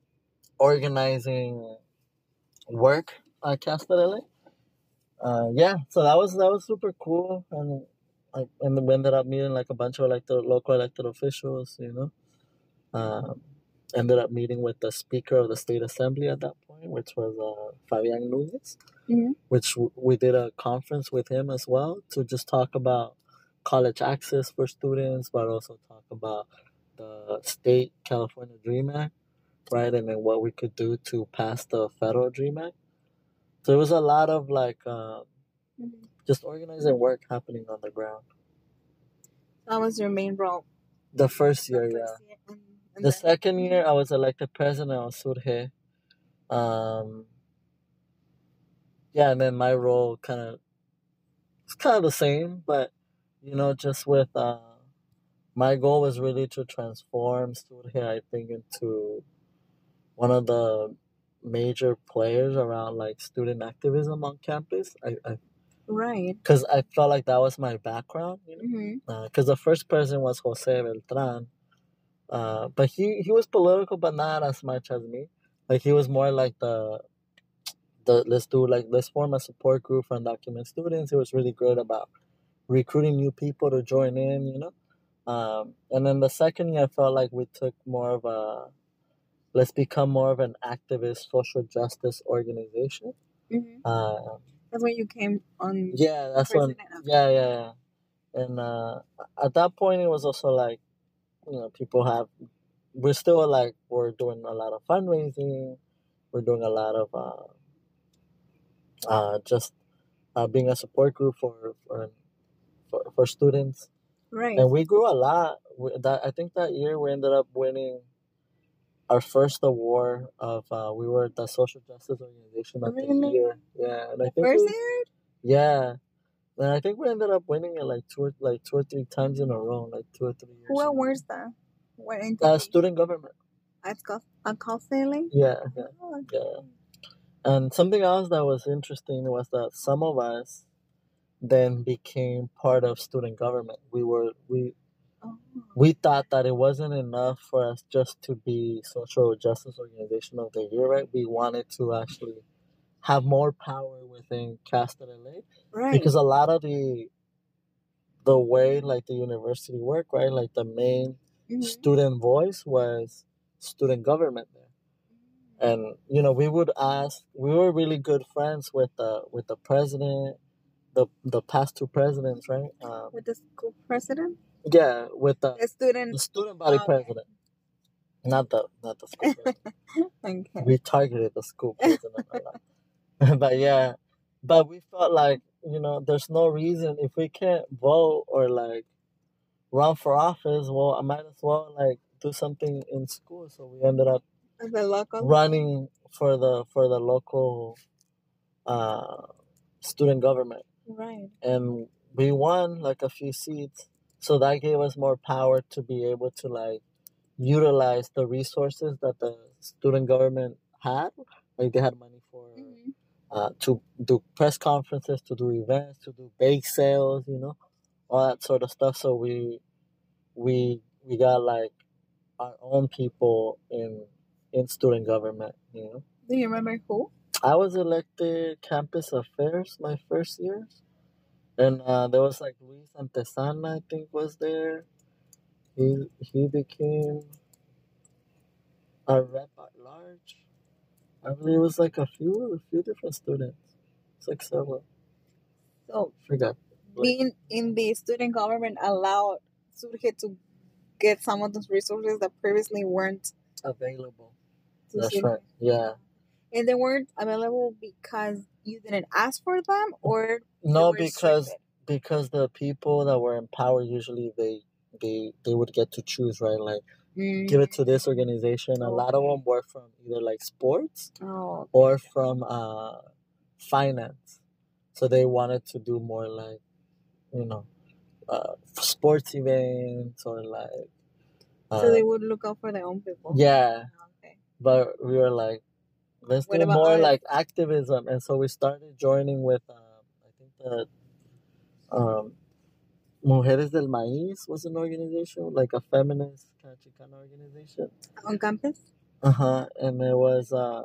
organizing work at Castellet. Uh, yeah, so that was that was super cool, and like, and then we ended up meeting like a bunch of elected local elected officials, you know. Um, ended up meeting with the Speaker of the State Assembly at that point, which was uh, Fabian Nunez, Mhm. which w- we did a conference with him as well to just talk about college access for students, but also talk about the state California DREAM Act, right, and then what we could do to pass the federal DREAM Act. So it was a lot of like uh, Mhm. just organizing work happening on the ground. That was your main role. The first The year, yeah. first year. And, and The then, second year, I was elected president of Surge. Um, yeah, and then my role kind of it's kind of the same, but you know, just with uh, my goal was really to transform Surge, I think, into one of the major players around like student activism on campus. I, I right. Because I felt like that was my background, you know. Mm-hmm. Because uh, the first president was Jose Beltran, uh, but he he was political, but not as much as me. Like, he was more like the the let's do like let's form a support group for undocumented students. He was really good about recruiting new people to join in, you know. Um, and then the second year, I felt like we took more of a let's become more of an activist social justice organization. Mm-hmm. Uh, That's when you came on. yeah, that's when. President of- Yeah, yeah, yeah. And uh, at that point, it was also like, you know, people have. We're still like we're doing a lot of fundraising. We're doing a lot of uh, uh, just uh, being a support group for for for, for students. Right. And we grew a lot. We, that I think that year we ended up winning our first award of uh, we were the social justice organization of Really? the year. Yeah, and I The think first we, year? yeah, and I think we ended up winning it like two or like two or three times in a row, like two or three years. Who awards that? What Uh, entity? student government. At Cost at Constantly? Yeah, yeah, Oh, okay. yeah. And something else that was interesting was that some of us then became part of student government. We were we Oh. we thought that it wasn't enough for us just to be social justice organization of the year, right? We wanted to actually have more power within Castellet, Right. because a lot of the the way like the university worked, right? Like the main Mhm. student voice was student government there. And you know, we would ask. We were really good friends with the with the president, the the past two presidents, right? Um, With the school president? yeah, with the The student. the student body Okay. president. Not the not the school president. Okay. We targeted the school president a lot. But yeah, but we felt like, you know, there's no reason if we can't vote or like run for office, well, I might as well like do something in school. So we ended up The local. running for the for the local uh, student government, Right. and we won like a few seats. So that gave us more power to be able to like utilize the resources that the student government had. Like they had money for Mhm. uh, to do press conferences, to do events, to do bake sales, you know, all that sort of stuff. So we we we got like our own people in in student government, you know. Do you remember who? I was elected campus affairs my first year, and uh, there was like Luis Antesana, I think, was there. He he became a rep at large. I believe it was like a few a few different students. It's like several. So Forgot. Like, being in the student government allowed Surge to get some of those resources that previously weren't available. to That's Surge. right. Yeah. And they weren't available because you didn't ask for them, or they No, were because restricted? because the people that were in power usually they they they would get to choose, right? Like give it to this organization. A lot of Okay. them were from either like sports Oh, or from uh finance. So they wanted to do more like, you know, uh sports events or like uh, so they would look out for their own people. yeah. Okay. But we were like, let's What do about more us? like activism, and so we started joining with um, I think the um Mujeres del Maíz was an organization, like a feminist kind of Chicana organization. On campus? Uh huh. And there was uh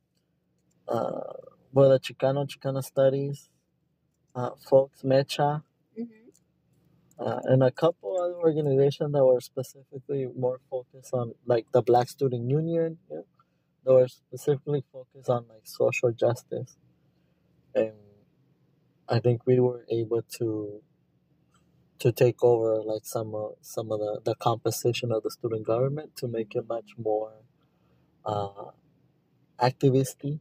uh well the Chicano Chicana Studies, uh Folks Mecha, Mm-hmm. uh, and a couple other organizations that were specifically more focused on like the Black Student Union. Yeah, they were specifically focused on like social justice, and I think we were able to to take over like some of some of the, the composition of the student government to make it much more uh, activisty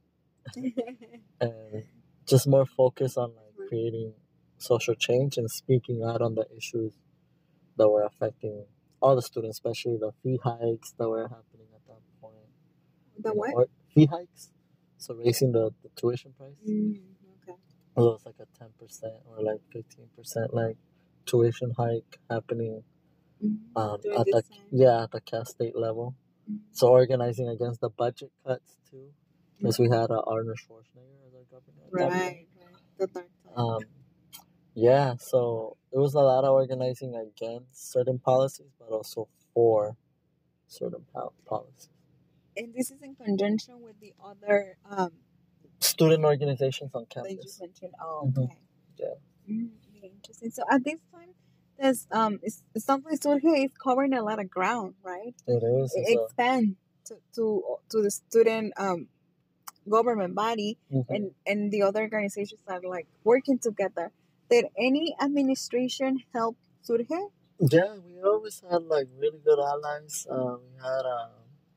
and just more focused on like creating social change and speaking out on the issues that were affecting all the students, especially the fee hikes that were happening at that point. The You know, what? or fee hikes, so raising the, the tuition price. Mm, okay. It was like a ten percent or like fifteen percent like tuition hike happening Mm-hmm. um, During at this the time. yeah at the Cal State level. Mhm. So organizing against the budget cuts too, because we had uh, Arnold Schwarzenegger as our governor at that point. Right, right. The dark time. Um, yeah, so it was a lot of organizing against certain policies, but also for certain pol- policies. And this is in conjunction with the other um Student organizations on that you campus. mentioned. Oh, Mhm. okay. Yeah. Mm, really interesting. So at this time, there's um, it's, it's something Surge is covering a lot of ground, right? It is. It It's a, expand to to to the student um government body, mhm. and and the other organizations are like working together. Did any administration help Surge? Yeah, we always had like really good allies. Uh, we had uh,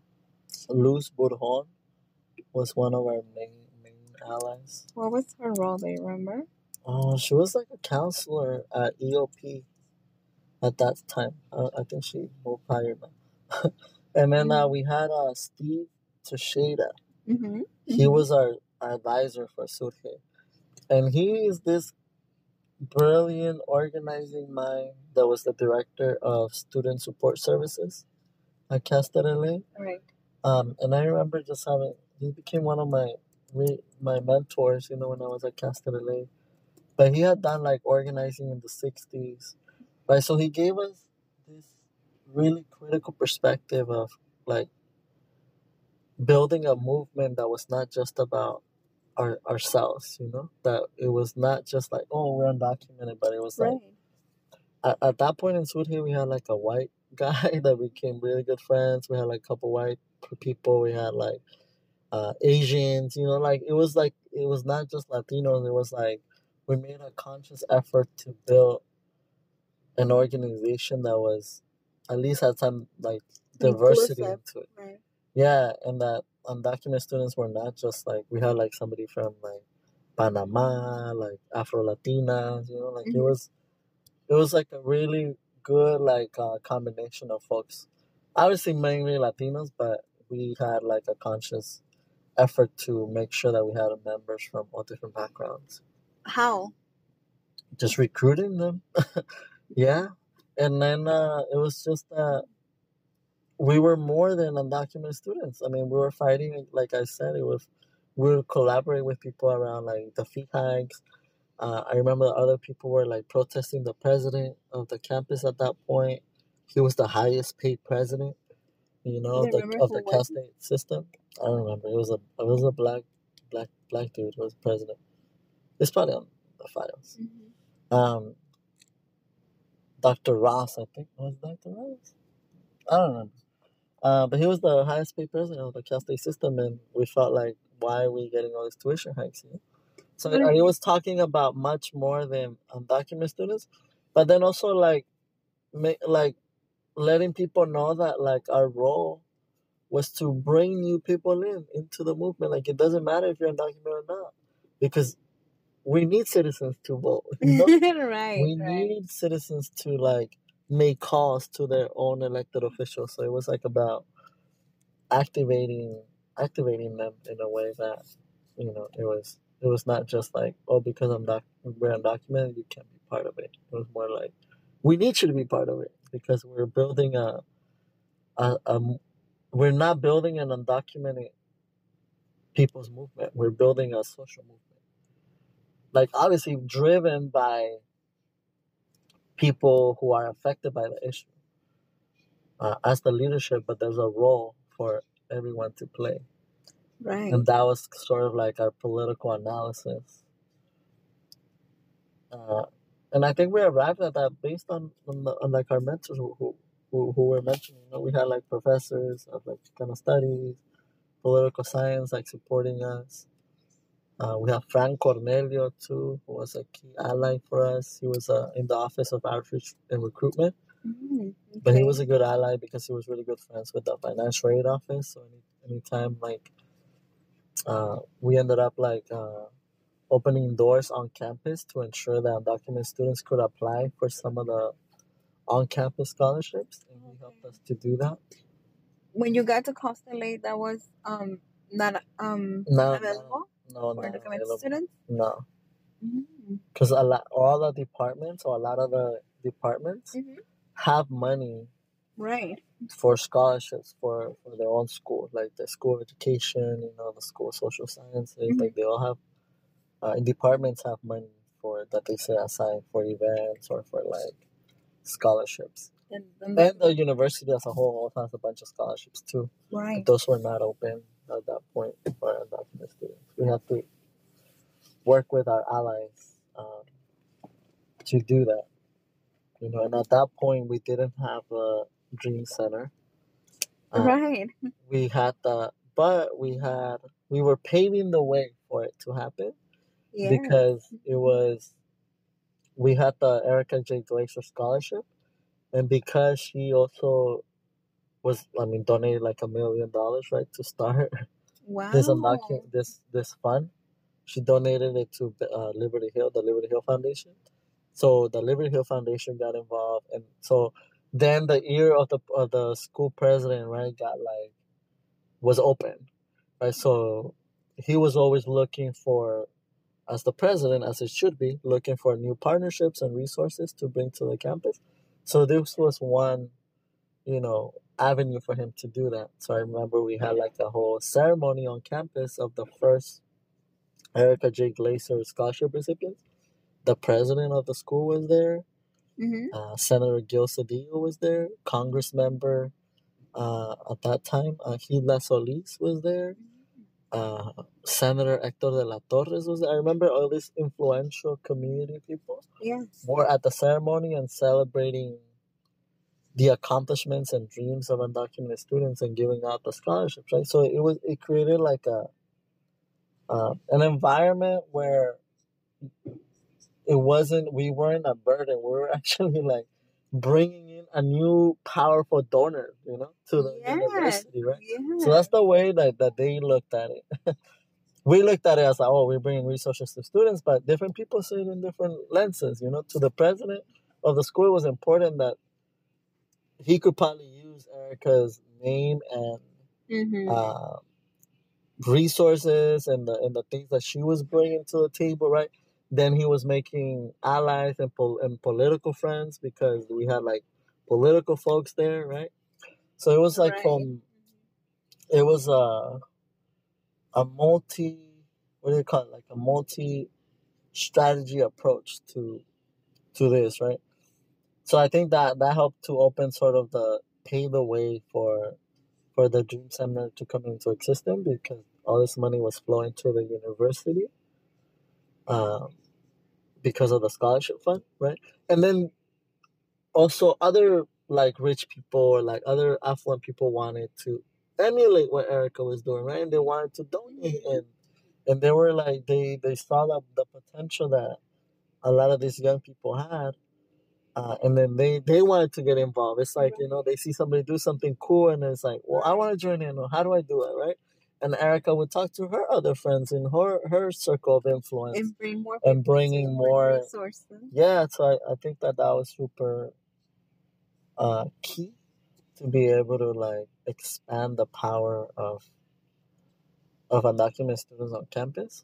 Luz Burjon was one of our main main allies. What was her role? Do you remember? Oh, she was like a counselor at E O P at that time. Uh, I think she moved higher now. And then uh, we had uh, Steve Teixeira. Mm-hmm. He was our advisor for Surge. And he is this brilliant organizing mind that was the director of student support services at Casted L A. Right. Um, and I remember just having, he became one of my re, my mentors, you know, when I was at Casted L A. But he had done like organizing in the sixties, right? So he gave us this really critical perspective of like building a movement that was not just about our, ourselves, you know, that it was not just like, oh, we're undocumented, but it was like, Right. at, at that point in Surge, we had like a white guy that became really good friends. We had like a couple white p- people. We had like uh, Asians, you know, like it was like, it was not just Latinos. It was like, we made a conscious effort to build an organization that was, at least at some like diversity Inclusive. into it. Right. Yeah, and that undocumented students were not just like we had like somebody from like Panama, like Afro Latinas, you know, like it Mhm. was it was like a really good like uh, combination of folks. Obviously mainly Latinos, but we had like a conscious effort to make sure that we had members from all different backgrounds. How? Just recruiting them. Yeah. And then uh, it was just that we were more than undocumented students. I mean, we were fighting, like I said, it was we would collaborate with people around like the fee hikes. Uh, I remember other people were like protesting the president of the campus at that point. He was the highest paid president, you know, Do of you the remember of who the Cal was it? State system. I don't remember. It was a it was a black black black dude who was president. It's probably on the files. Mhm. Um, Doctor Ross, I think was Doctor Ross. I don't remember. Uh, but he was the highest paid president of the Cal State system, and we felt like, why are we getting all these tuition hikes? You know? So Right. he was talking about much more than undocumented students, but then also like, ma- like letting people know that like our role was to bring new people in into the movement. Like it doesn't matter if you're undocumented or not, because we need citizens to vote. You know, Right. we Right. need citizens to like make calls to their own elected officials. So it was like about activating activating them in a way that, you know, it was it was not just like, oh, because I'm doc- we're undocumented, you can't be part of it. It was more like, we need you to be part of it because we're building a a, a we're not building an undocumented people's movement. We're building a social movement, like obviously driven by people who are affected by the issue uh, as the leadership, but there's a role for everyone to play. Right. And that was sort of like our political analysis. Uh, and I think we arrived at that based on, on, the, on like our mentors who, who, who, who were mentioning. You know, we had like professors of like kind of studies, political science, like supporting us. Uh, we have Frank Cornelio too, who was a key ally for us. He was uh, in the Office of Outreach and Recruitment, Mm, but he okay. was a good ally because he was really good friends with the Financial Aid Office. So any anytime like uh, we ended up like uh, opening doors on campus to ensure that undocumented students could apply for some of the on-campus scholarships, and he helped us to do that. When you got to Costa Lake, that was um not um No, available no, no, for not undocumented available. students. No, Mm. because a lot, all the departments or a lot of the departments Mhm. have money Right. for scholarships for, for their own school, like the school of education, you know, the school of social sciences. Mhm. Like they all have, uh, departments have money for that they set aside for events or for like scholarships. And, and And the university as a whole also has a bunch of scholarships too. right. But those were not open at that point for undocumented students. We have to work with our allies um, to do that. You know, and at that point we didn't have a dream center. Uh, Right. we had the, but we had, we were paving the way for it to happen Yeah. because it was, we had the Erica J. Glacier Scholarship, and because she also was, I mean, donated like a million dollars, right, to start Wow. this undocumented this this fund. She donated it to uh, Liberty Hill, the Liberty Hill Foundation. So the Liberty Hill Foundation got involved, and so then the ear of the of the school president, right, got like was open, right. So he was always looking for, as the president, as it should be, looking for new partnerships and resources to bring to the campus. So this was one, you know, avenue for him to do that. So I remember we had like a whole ceremony on campus of the first Erica J. Glacier scholarship recipients. The president of the school was there. Mm-hmm. Uh, Senator Gil Cedillo was there. Congress member uh, at that time, uh, Gilda Solis was there. Uh, Senator Hector de la Torres was there. I remember all these influential community people Yes. were at the ceremony and celebrating the accomplishments and dreams of undocumented students and giving out the scholarships, right? So it was it created like a uh, an environment where it wasn't we weren't a burden. We were actually like bringing in a new powerful donor, you know, to the Yes, university, right? So yes. that's the way that, that they looked at it. We looked at it as like, oh, we're bringing resources to students, but different people see it in different lenses, you know. To the president of the school, it was important that he could probably use Erica's name and Mm-hmm. uh, resources and the and the things that she was bringing to the table, right? Then he was making allies and pol- and political friends because we had like political folks there, right? So it was like Right. from it was a a multi what do you call it, like a multi strategy approach to to this, right? So I think that that helped to open sort of the pave the way for for the Dream Center to come into existence because all this money was flowing to the university. Um, because of the scholarship fund, right? And then also other like rich people or like other affluent people wanted to emulate what Erica was doing, right? And they wanted to donate and and they were like they they saw the, the potential that a lot of these young people had. Uh, and then they, they wanted to get involved. It's like, you know, they see somebody do something cool and it's like, well, I want to join in. Or how do I do it, right? And Erica would talk to her other friends in her, her circle of influence And bring more and people bringing to more resources. yeah, so I, I think that that was super uh, key to be able to like expand the power of of undocumented students on campus.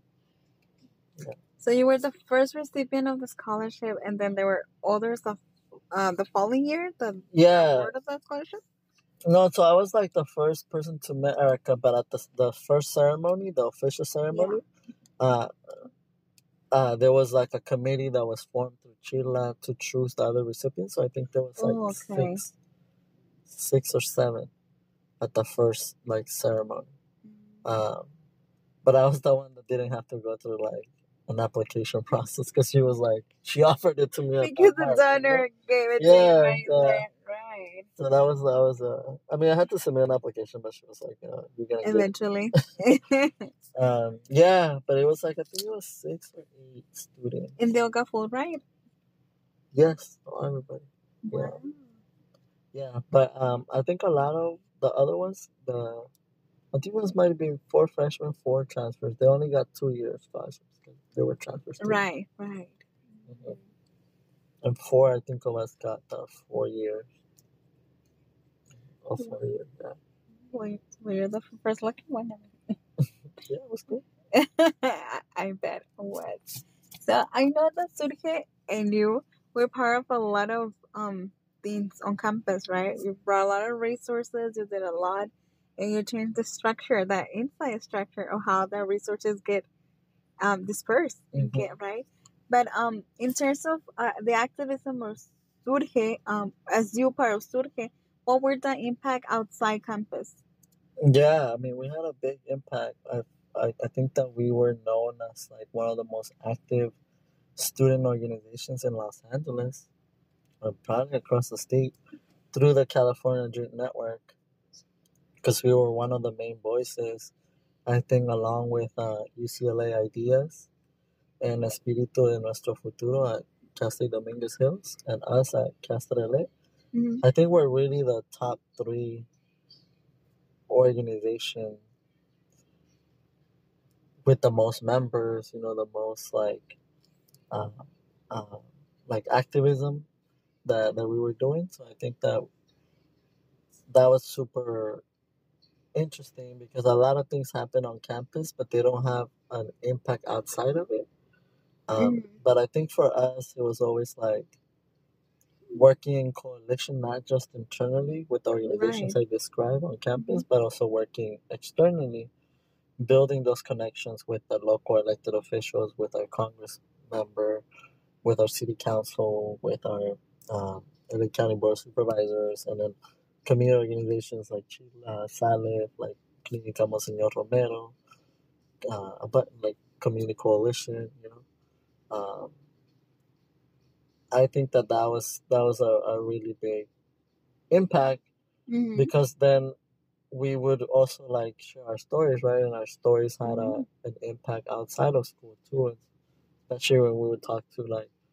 Yeah. So you were the first recipient of the scholarship, and then there were others of uh, the following year that Yeah. award of that scholarship. No, so I was like the first person to meet Erica, but at the the first ceremony, the official ceremony, uh, uh, there was like a committee that was formed through Chila to choose the other recipients. So I think there was like Oh, okay. six, six or seven at the first like ceremony. Um, but I was the one that didn't have to go through like an application process because she was like she offered it to me at Because that the time, you know? donor gave it to Yeah, you right yeah. there, right? So that was that was uh. I mean, I had to submit an application, but she was like, uh, "You're gonna get Eventually. it." Um, yeah, but it was like I think it was six or eight students. And they all got full ride. Yes, not everybody. Yeah, Wow. yeah, but um, I think a lot of the other ones, the I think it was might have been four freshmen, four transfers. They only got two years scholarships because they were transfers. Too. Right, right. Mm-hmm. And four, I think of us got the four years. Or four years, yeah. Well, you're the first lucky one. Yeah, it was good. I bet it was. So I know that Surge and you were part of a lot of um things on campus, right? You brought a lot of resources, you did a lot, and you changed the structure, that inside structure of how the resources get um dispersed and Mm-hmm. get right. But um in terms of uh, the activism of Surge, um as you part of Surge, what were the impact outside campus? Yeah, I mean, we had a big impact. I, I, I think that we were known as like one of the most active student organizations in Los Angeles, or probably across the state, through the California Dream Network, because we were one of the main voices. I think along with uh, U C L A Ideas and Espíritu de Nuestro Futuro at Castle Dominguez Hills, and us at Castle L A. Mm-hmm. I think we're really the top three organization with the most members, you know, the most like uh, uh, like activism that, that we were doing. So I think that that was super interesting because a lot of things happen on campus, but they don't have an impact outside of it. Um, Mm-hmm. but I think for us, it was always like working in coalition, not just internally with the organizations Right. I described on campus, but also working externally, building those connections with the local elected officials, with our Congress member, with our city council, with our um, L A County Board of Supervisors, and then community organizations like Chila, Salif, like Clínica Monseñor Romero, uh, but like Community Coalition, you know. Um, I think that that was that was a, a really big impact Mm-hmm. because then we would also like share our stories, right? And our stories had Mm-hmm. a, an impact outside of school too, especially when we would talk to like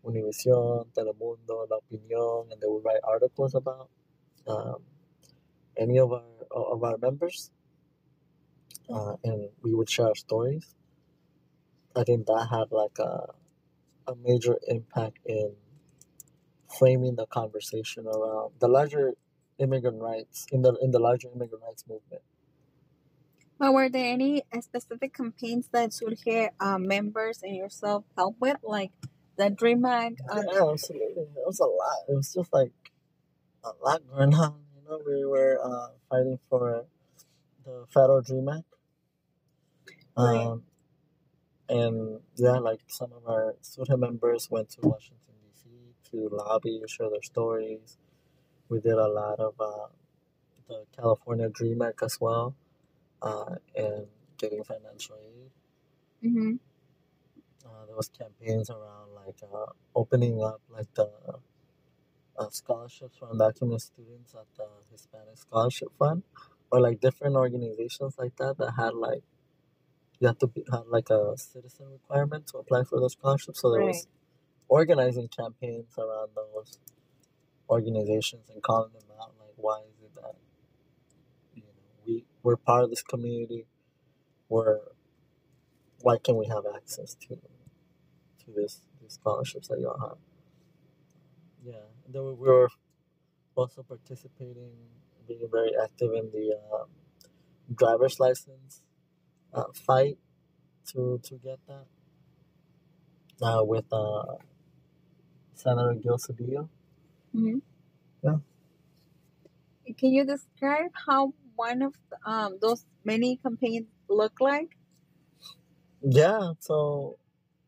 Univision, Telemundo, La Opinión, and they would write articles about um, any of our of our members, uh, and we would share our stories. I think that had like a a major impact in framing the conversation around the larger immigrant rights in the in the larger immigrant rights movement. But were there any uh, specific campaigns that Surge uh, members and yourself helped with, like the Dream Mag? Um, Yeah, absolutely. It was a lot. It was just like a lot going on. You know, we were uh, fighting for the Federal Dream Act. right. Um, and yeah, like some of our student members went to Washington, D C to lobby, share their stories. We did a lot of uh, the California Dream Act as well, uh, and getting financial aid. Mm-hmm. Uh, there was campaigns around like uh, opening up like the uh, scholarships for undocumented students at the Hispanic Scholarship Fund, or like different organizations like that that had like you have to be, have like a citizen requirement to apply for those scholarships. So there Right. was organizing campaigns around those organizations and calling them out like, why is it that you know we we're part of this community? We're why can't we have access to to this these scholarships that y'all have? Yeah, and then we were also participating, being very active in the um, driver's license uh, fight to to get that uh, with uh, Senator Gil Cedillo. Mm-hmm. Yeah. Can you describe how one of the, um those many campaigns look like? Yeah, so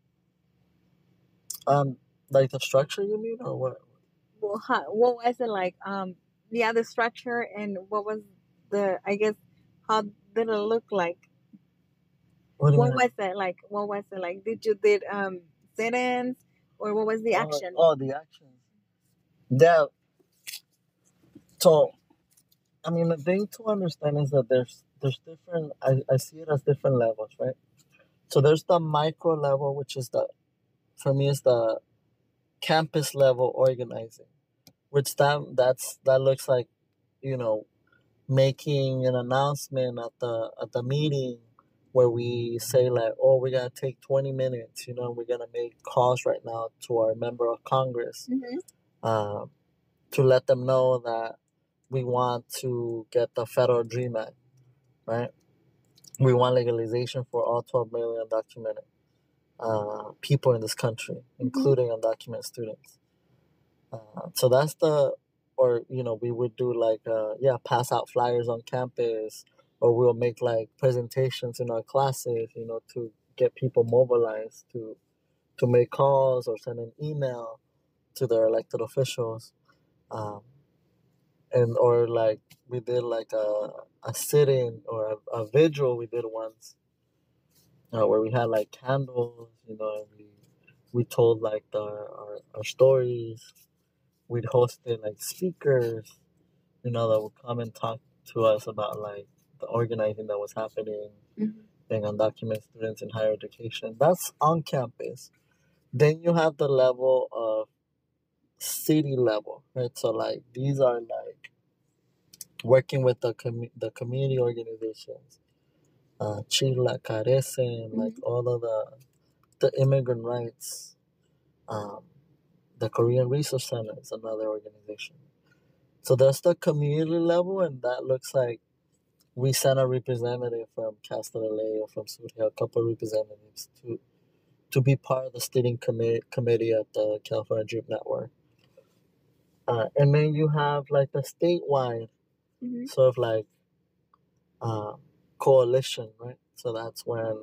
um, like the structure you mean, or what? Well, how, what was it like? Um, yeah, the structure and what was the? I guess how did it look like? What do you What mean? was it like? What was it like? Did you did um sit-ins or what was the Oh, action? oh, the actions. Yeah. So, I mean, the thing to understand is that there's there's different. I, I see it as different levels, right? So there's the micro level, which is the for me is the campus level organizing, which that that's that looks like, you know, making an announcement at the at the meeting where we say like, oh, we're gonna take twenty minutes, you know, we're gonna make calls right now to our member of Congress, Mm-hmm. um, to let them know that we want to get the federal Dream Act, right? We want legalization for all twelve million undocumented uh, people in this country, Mm-hmm. including undocumented students. Uh, so that's the, or you know, we would do like, uh, yeah, pass out flyers on campus, or we'll make like presentations in our classes, you know, to get people mobilized to to make calls or send an email to their elected officials, um, and or like we did like a a sit-in or a, a vigil we did once, uh, where we had like candles, you know, and we we told like the, our our stories. We'd hosted like speakers, you know, that would come and talk to us about like the organizing that was happening, Mm-hmm. being undocumented students in higher education. That's on campus. Then you have the level of city level, right? So like these are like working with the com- the community organizations, uh, Chila, Carecen, like Mm-hmm. all of the the immigrant rights, um, the Korean Resource Center is another organization. So that's the community level, and that looks like we sent a representative from Castle L A or from Surya, a couple of representatives to to be part of the steering committee committee at the California Dream Network. Uh, and then you have like the statewide Mm-hmm. sort of like um, coalition, right? So that's when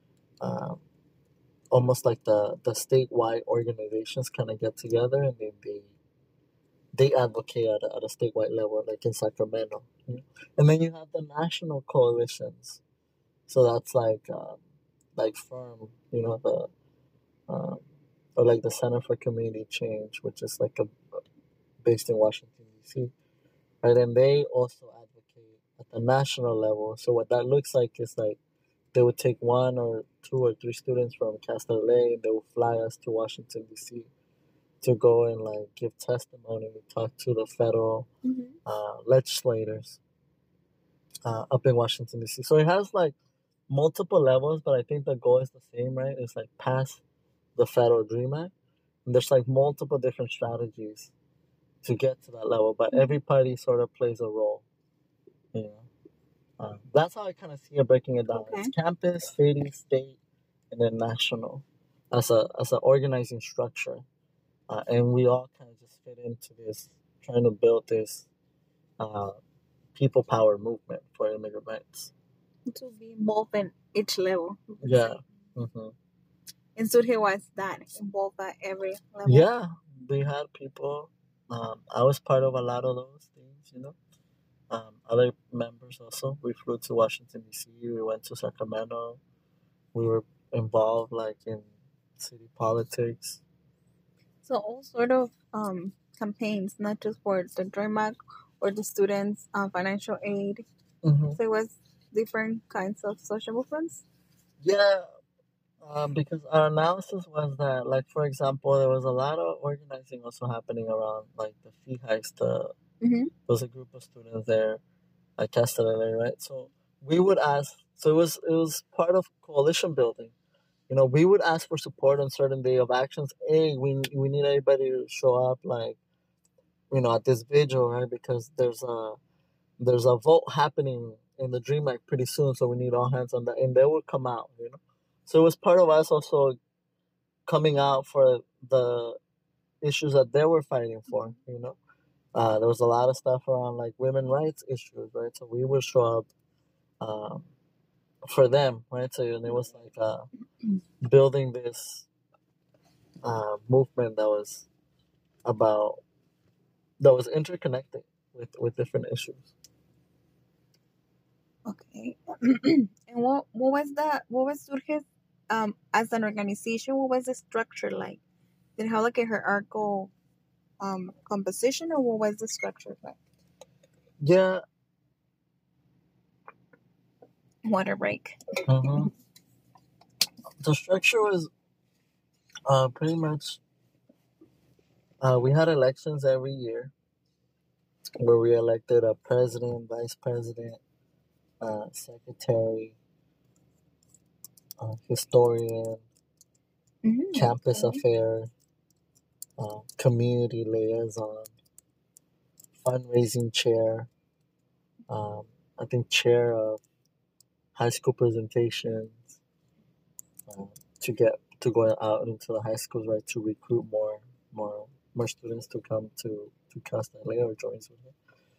um, almost like the, the statewide organizations kind of get together and then they they advocate at a, at a statewide level, like in Sacramento. You know? And then you have the national coalitions. So that's like um, like firm, you know, the um, or like the Center for Community Change, which is like a based in Washington D C. Right, and they also advocate at the national level. So what that looks like is like they would take one or two or three students from Castle L A and they would fly us to Washington D C to go and like give testimony, talk to the federal Mm-hmm. uh, legislators uh, up in Washington D C. So it has like multiple levels, but I think the goal is the same, right? It's like pass the federal Dream Act, and there's like multiple different strategies to get to that level, but every party sort of plays a role. You know, um, that's how I kind of see it breaking it down. Okay. It's campus, city, state, and then national as a as an organizing structure, uh, and we all kind of just fit into this, trying to build this uh, people power movement for immigrant rights. To be involved in each level. Yeah. Mm-hmm. And Surge was that involved at every level. Yeah, we had people. Um, I was part of a lot of those things, you know. Um, other members also. We flew to Washington D C. We went to Sacramento. We were involved like in city politics. So all sort of um, campaigns, not just for the Dream Act or the students' uh, financial aid. Mm-hmm. So it was different kinds of social movements. Yeah, um, because our analysis was that, like for example, there was a lot of organizing also happening around like the fee hikes. The Mm-hmm. There was a group of students there at Castellane, right? So we would ask. So it was it was part of coalition building. You know, we would ask for support on certain day of actions. Hey, we we need everybody to show up, like, you know, at this vigil, right? Because there's a there's a vote happening in the Dream Act pretty soon, so we need all hands on that, and they would come out, you know. So it was part of us also coming out for the issues that they were fighting for, you know. Uh, there was a lot of stuff around like women rights issues, right? So we would show up um, for them, right? So and it was like uh, building this uh, movement that was about that was interconnected with, with different issues. Okay. And what what was that? What was Surge um as an organization? What was the structure like? Did it have like a hierarchical um composition, or what was the structure like? Yeah. Water break. Uh-huh. The structure was uh, pretty much uh, we had elections every year where we elected a president, vice president, uh, secretary, uh, historian, Mm-hmm. campus affair, uh, community liaison, fundraising chair, um, I think chair of high school presentations, uh, to get to go out into the high schools, right, to recruit more more more students to come to to Castellane or join Surge.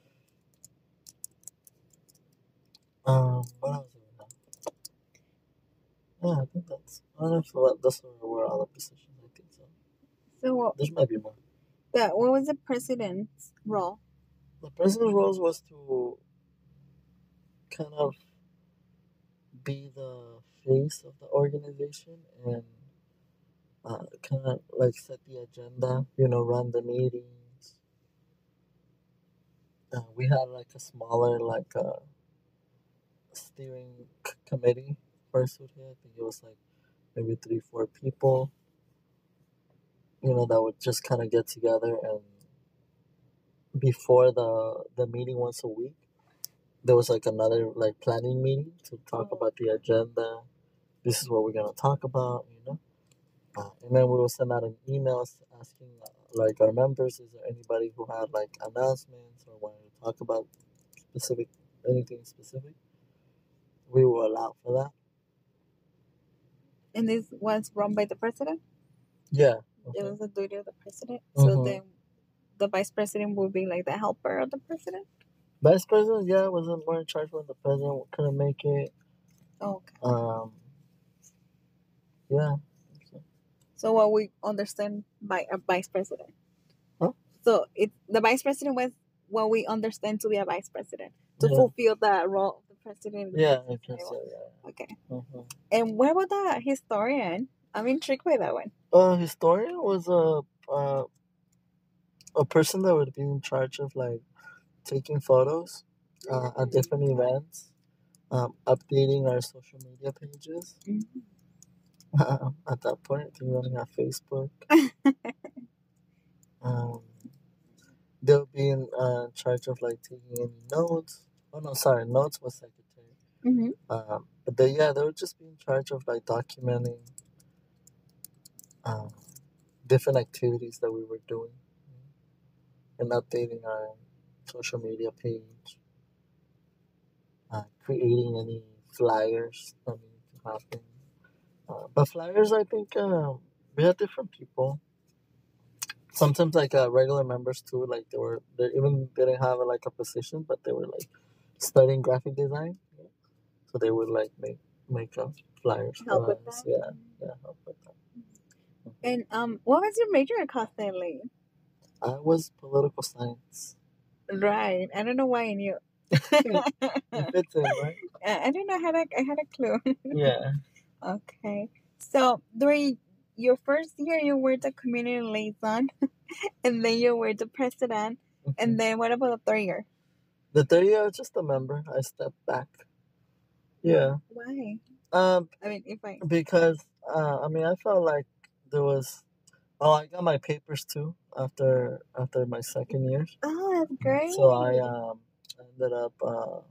Um, what else? do we have? Yeah, I think that's. I don't know if that, that's where all the positions. I think so. So what There might be more. that what was the president's role? The president's role was to kind of be the face of the organization and uh, kind of like set the agenda, you know, run the meetings. Uh, we had like a smaller, like a steering c- committee for Surya. I think it was like maybe three, four people, you know, that would just kind of get together and before the the meeting once a week, there was like another like planning meeting to talk about the agenda. This is what we're gonna talk about, you know. Uh, and then we will send out an email asking uh, like our members, is there anybody who had like announcements or wanted to talk about specific anything specific? We will allow for that. And this was run by the president. Yeah. It Okay. was the duty of the president. So Mhm. then the vice president would be like the helper of the president. Vice president, yeah, wasn't more in charge when the president couldn't make it. Okay. Um, yeah. So what we understand by a vice president. Huh? So it the vice president was what we understand to be a vice president to Yeah. fulfill the role of the president. The Yeah, I president can role. say that. Okay. Mhm. And what about the historian? I'm intrigued by that one. Uh, historian was a uh, a person that would be in charge of like taking photos uh, at different events, um, updating our social media pages. Mhm. At that point, I think we only have Facebook. Um, they'll be in uh, charge of like taking any notes. Oh no, sorry, notes was secretary. Mm-hmm. Um, but they yeah, they would just be in charge of like documenting um, different activities that we were doing and updating our social media page, uh, creating any flyers that need to happen. Uh, but flyers, I think uh, we had different people. Sometimes like uh, regular members too, like they were they even didn't have like a position, but they were like studying graphic design, so they would like make make up flyers Help for with us. that. Yeah, yeah, help with that. And um, what was your major at constantly? I was political science. Right. I don't know why I knew. It fits in, right? I I don't know. I had a I had a clue. Yeah. Okay. So during your first year, you were the community liaison, and then you were the president, Mhm. and then what about the third year? The third year, I was just a member. I stepped back. Yeah. Why? Um, I mean, if I because uh, I mean, I felt like there was. Oh, I got my papers too after after my second year. oh, that's great. So I um ended up uh,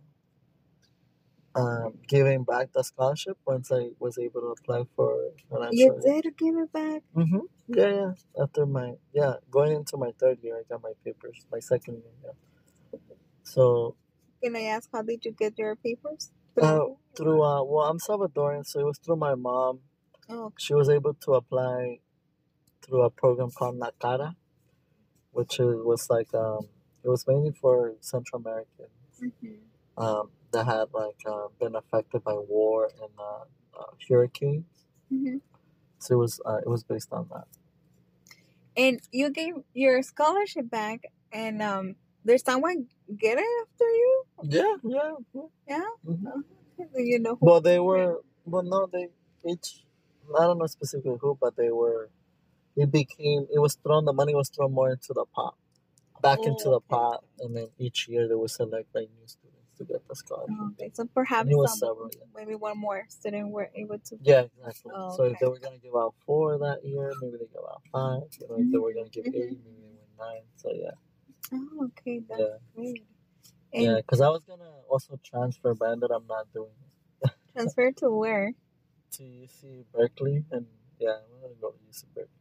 um, giving back the scholarship once I was able to apply for You financial aid. did give it back. Mm-hmm. Yeah, yeah. After my yeah, going into my third year, I got my papers. My second year, yeah. So Can I ask how did you get your papers? uh, through uh, well, I'm Salvadorian, so it was through my mom. Oh, She was able to apply through a program called NACARA, which is, was like um, it was mainly for Central Americans mm-hmm. um, that had like uh, been affected by war and uh, uh, hurricanes. Mm-hmm. So it was uh, it was based on that. And you gave your scholarship back, and um, there's someone get it after you. Yeah, yeah, yeah. Yeah. Mm-hmm. Uh, do you know who? Well, they were. Well, no, they each. I don't know specifically who, but they were. It became. It was thrown. The money was thrown more into the pot, back Oh, into the okay. pot, and then each year they would select like new students to get the scholarship. Okay, so perhaps And it was some, several. Yeah. maybe one more student were able to. Yeah, exactly. Oh, So if okay. they were gonna give out four that year, maybe they give out five. You know, if they were gonna give Mhm. eight, maybe they win nine. So yeah, Oh, okay, that's yeah, great. yeah. And Because I was gonna also transfer, but I ended up not doing it. transfer to where? To U C Berkeley, and yeah, I'm gonna go to U C Berkeley.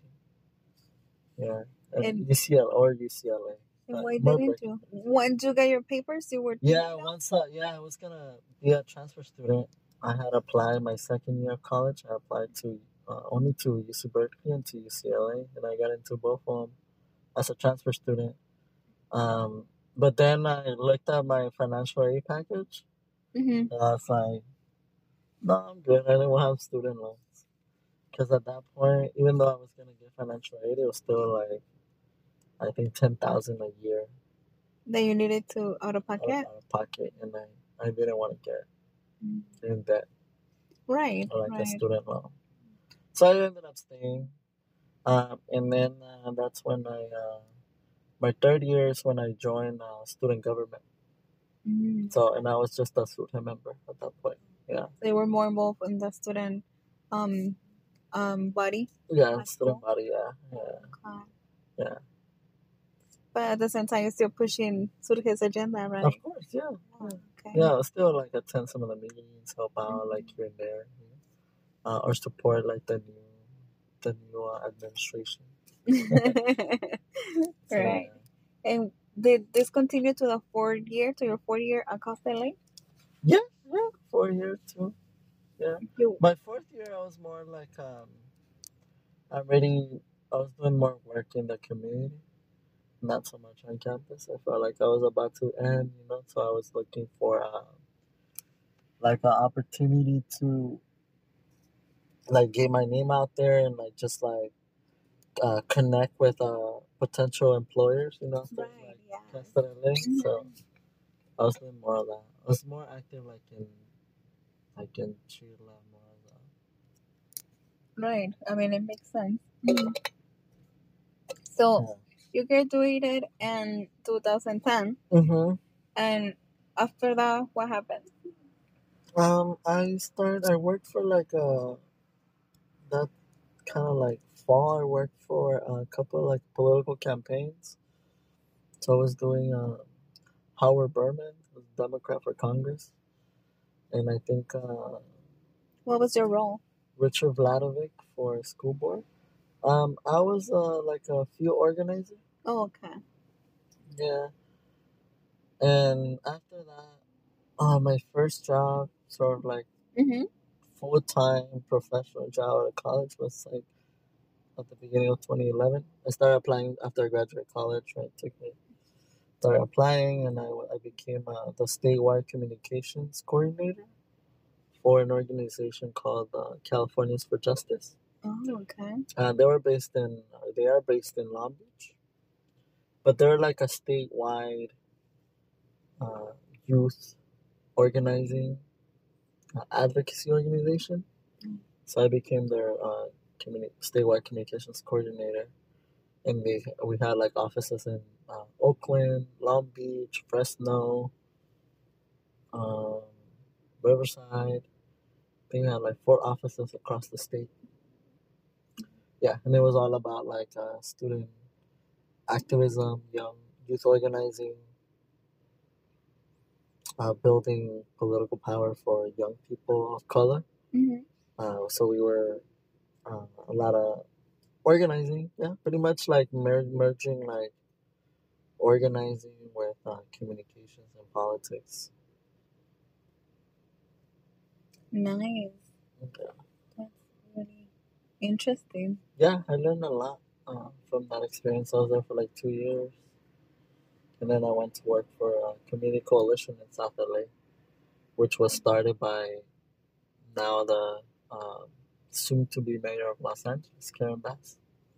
Yeah, and, And- U C L or U C L A. And but why more didn't Berkeley. you? Once you got your papers, you were. Yeah, thinking of- once I, yeah, I was gonna be a transfer student. I had applied my second year of college. I applied to uh, only to U C Berkeley and to U C L A, and I got into both of them as a transfer student. Um, but then I looked at my financial aid package, Mhm. and I was like, no, I'm good. I don't have student loans. Because at that point, even though I was gonna get financial aid, it was still like I think ten thousand a year That you needed to out of out of, pocket. out of pocket, and I, I didn't want to get Mm. in debt Right. or like a Right. student loan. So I ended up staying, um, and then uh, that's when I uh, my third year is when I joined uh, student government. Mm. So and I was just a student member at that point. Yeah, They were more involved in the student um um body. yeah, That's student cool. body. Yeah, yeah, Okay. yeah. But at the same time, you're still pushing Surge's agenda, right? Of course, yeah. Oh, yeah. okay. Yeah, I still like attend some of the meetings, help out like here and there, you know, uh, or support like the new, the new uh, administration. So, Right. And did this continue to the fourth year, to your fourth year at Costello? Yeah, yeah, four years too. Yeah, You my fourth year I was more like um, I already I was doing more work in the community, not so much on campus. I felt like I was about to end, you know, so I was looking for uh, like an opportunity to like get my name out there and like just like uh, connect with uh, potential employers, you know, so, right? like Yeah. Castro L A. So I was doing more of that. I was more active like in like in Chile, more of that. Right. I mean, it makes sense. Mhm. So Yeah. you graduated in two thousand ten, Mm-hmm. and after that, what happened? Um, I started. I worked for like a that kind of like fall, I worked for a couple like political campaigns. So I was doing uh, Howard Berman, who's a Democrat for Congress, and I think uh, What was your role? Richard Vladovic for school board. Um, I was uh, like a field organizer. Oh, okay. Yeah, and after that, uh, my first job, sort of like Mm-hmm. full time professional job at college, was like at the beginning of twenty eleven. I started applying after I graduated college. Right, took me started applying, and I, I became uh, the statewide communications coordinator for an organization called uh, Californians for Justice. Oh, okay. Uh, they were based in, uh, they are based in Long Beach, but they're like a statewide uh, youth organizing uh, advocacy organization. Mm. So I became their uh, communi- statewide communications coordinator, and they we had like offices in uh, Oakland, Long Beach, Fresno, um, Riverside. I think we had like four offices across the state. Yeah, and it was all about like uh, student activism, young youth organizing, uh, building political power for young people of color. Mm-hmm. Uh, so we were uh, a lot of organizing, yeah, pretty much like mer- merging like organizing with uh, communications and politics. Nice. Okay. That's really interesting. Yeah, I learned a lot uh, from that experience. I was there for like two years. And then I went to work for a community coalition in South L A, which was started by now the um, soon to be mayor of Los Angeles, Karen Bass.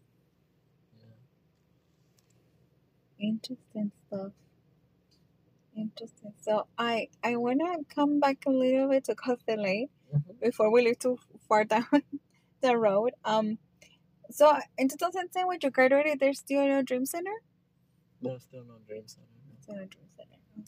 Yeah. Interesting stuff. Interesting. So I I wanna come back a little bit to Costa Lake Mm-hmm. before we leave too far down the road. Um. So in two thousand ten, when you graduated, there's still no Dream Center. There's still no Dream Center. Still no Dream Center. Okay.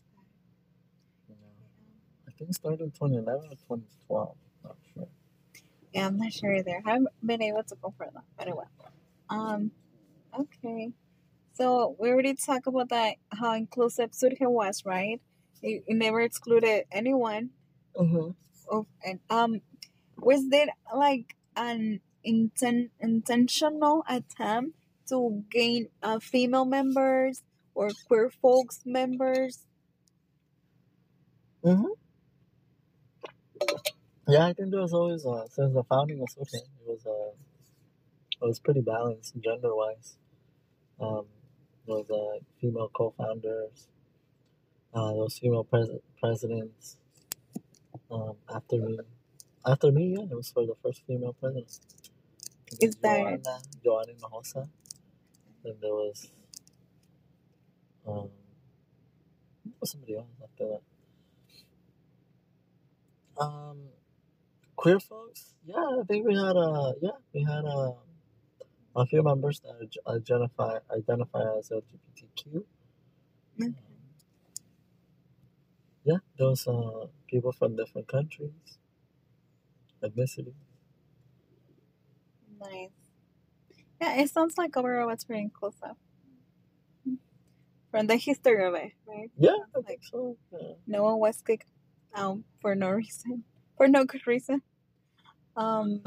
Yeah. I think it started in twenty eleven or twenty twelve. Not sure. Yeah, I'm not sure either. I haven't been able to confirm that, but anyway. Um. Okay. So we already talked about that, how inclusive Surge was, right? It, it never excluded anyone. Mm-hmm. Of, and um, was there like an inten- intentional attempt to gain uh, female members or queer folks members? Mm-hmm. Yeah, I think there was always uh, since the founding of Surge, it was uh, it was pretty balanced gender wise. Um, there was uh, female co-founders. Uh, there was female pres- presidents. Um, after me, after me, yeah, it was for the first female president. Is that Joanna, Joanna Hinojosa. Then there was um, there was somebody else after that. Um, queer folks, yeah, I think we had a yeah, we had a a few members that ag- identify identify as L G B T Q. okay? Yeah, there was uh, people from different countries, ethnicities. Nice. Yeah, it sounds like overall it's pretty inclusive from the history of it, right? Yeah, I Like think so. Yeah. no one was kicked out for no reason, for no good reason. Um.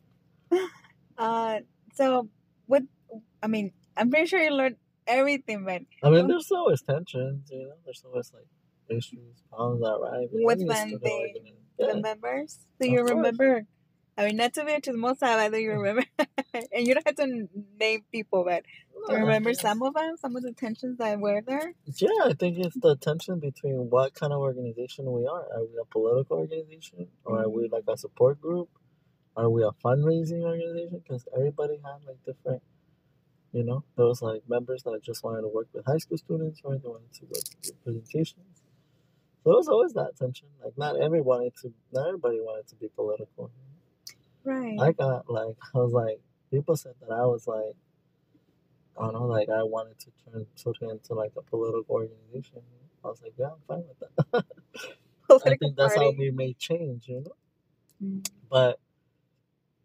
uh. So what? I mean, I'm pretty sure you learned everything, but I mean, what- there's always tensions, you know. There's always like issues, problems that rise. With Any when student they- organization. the Yeah, members. Do of you course. remember? I mean, not to be chismosa, but do you remember? And you don't have to n- name people, but do you Yeah, remember yeah. some of them? Some of the tensions that were there? Yeah, I think it's the tension between what kind of organization we are. Are we a political organization, or are we like a support group? Are we a fundraising organization? Because everybody had like different, you know, there was like members that just wanted to work with high school students, or they wanted to work with presentations. So there was always that tension. Like not everyone wanted to, not everybody wanted to be political. Right. I got like, I was like, people said that I was like, I don't know, like I wanted to turn Soto into like a political organization. I was like, yeah, I'm fine with that. I Political think that's how party. we made change, you know. Mm. But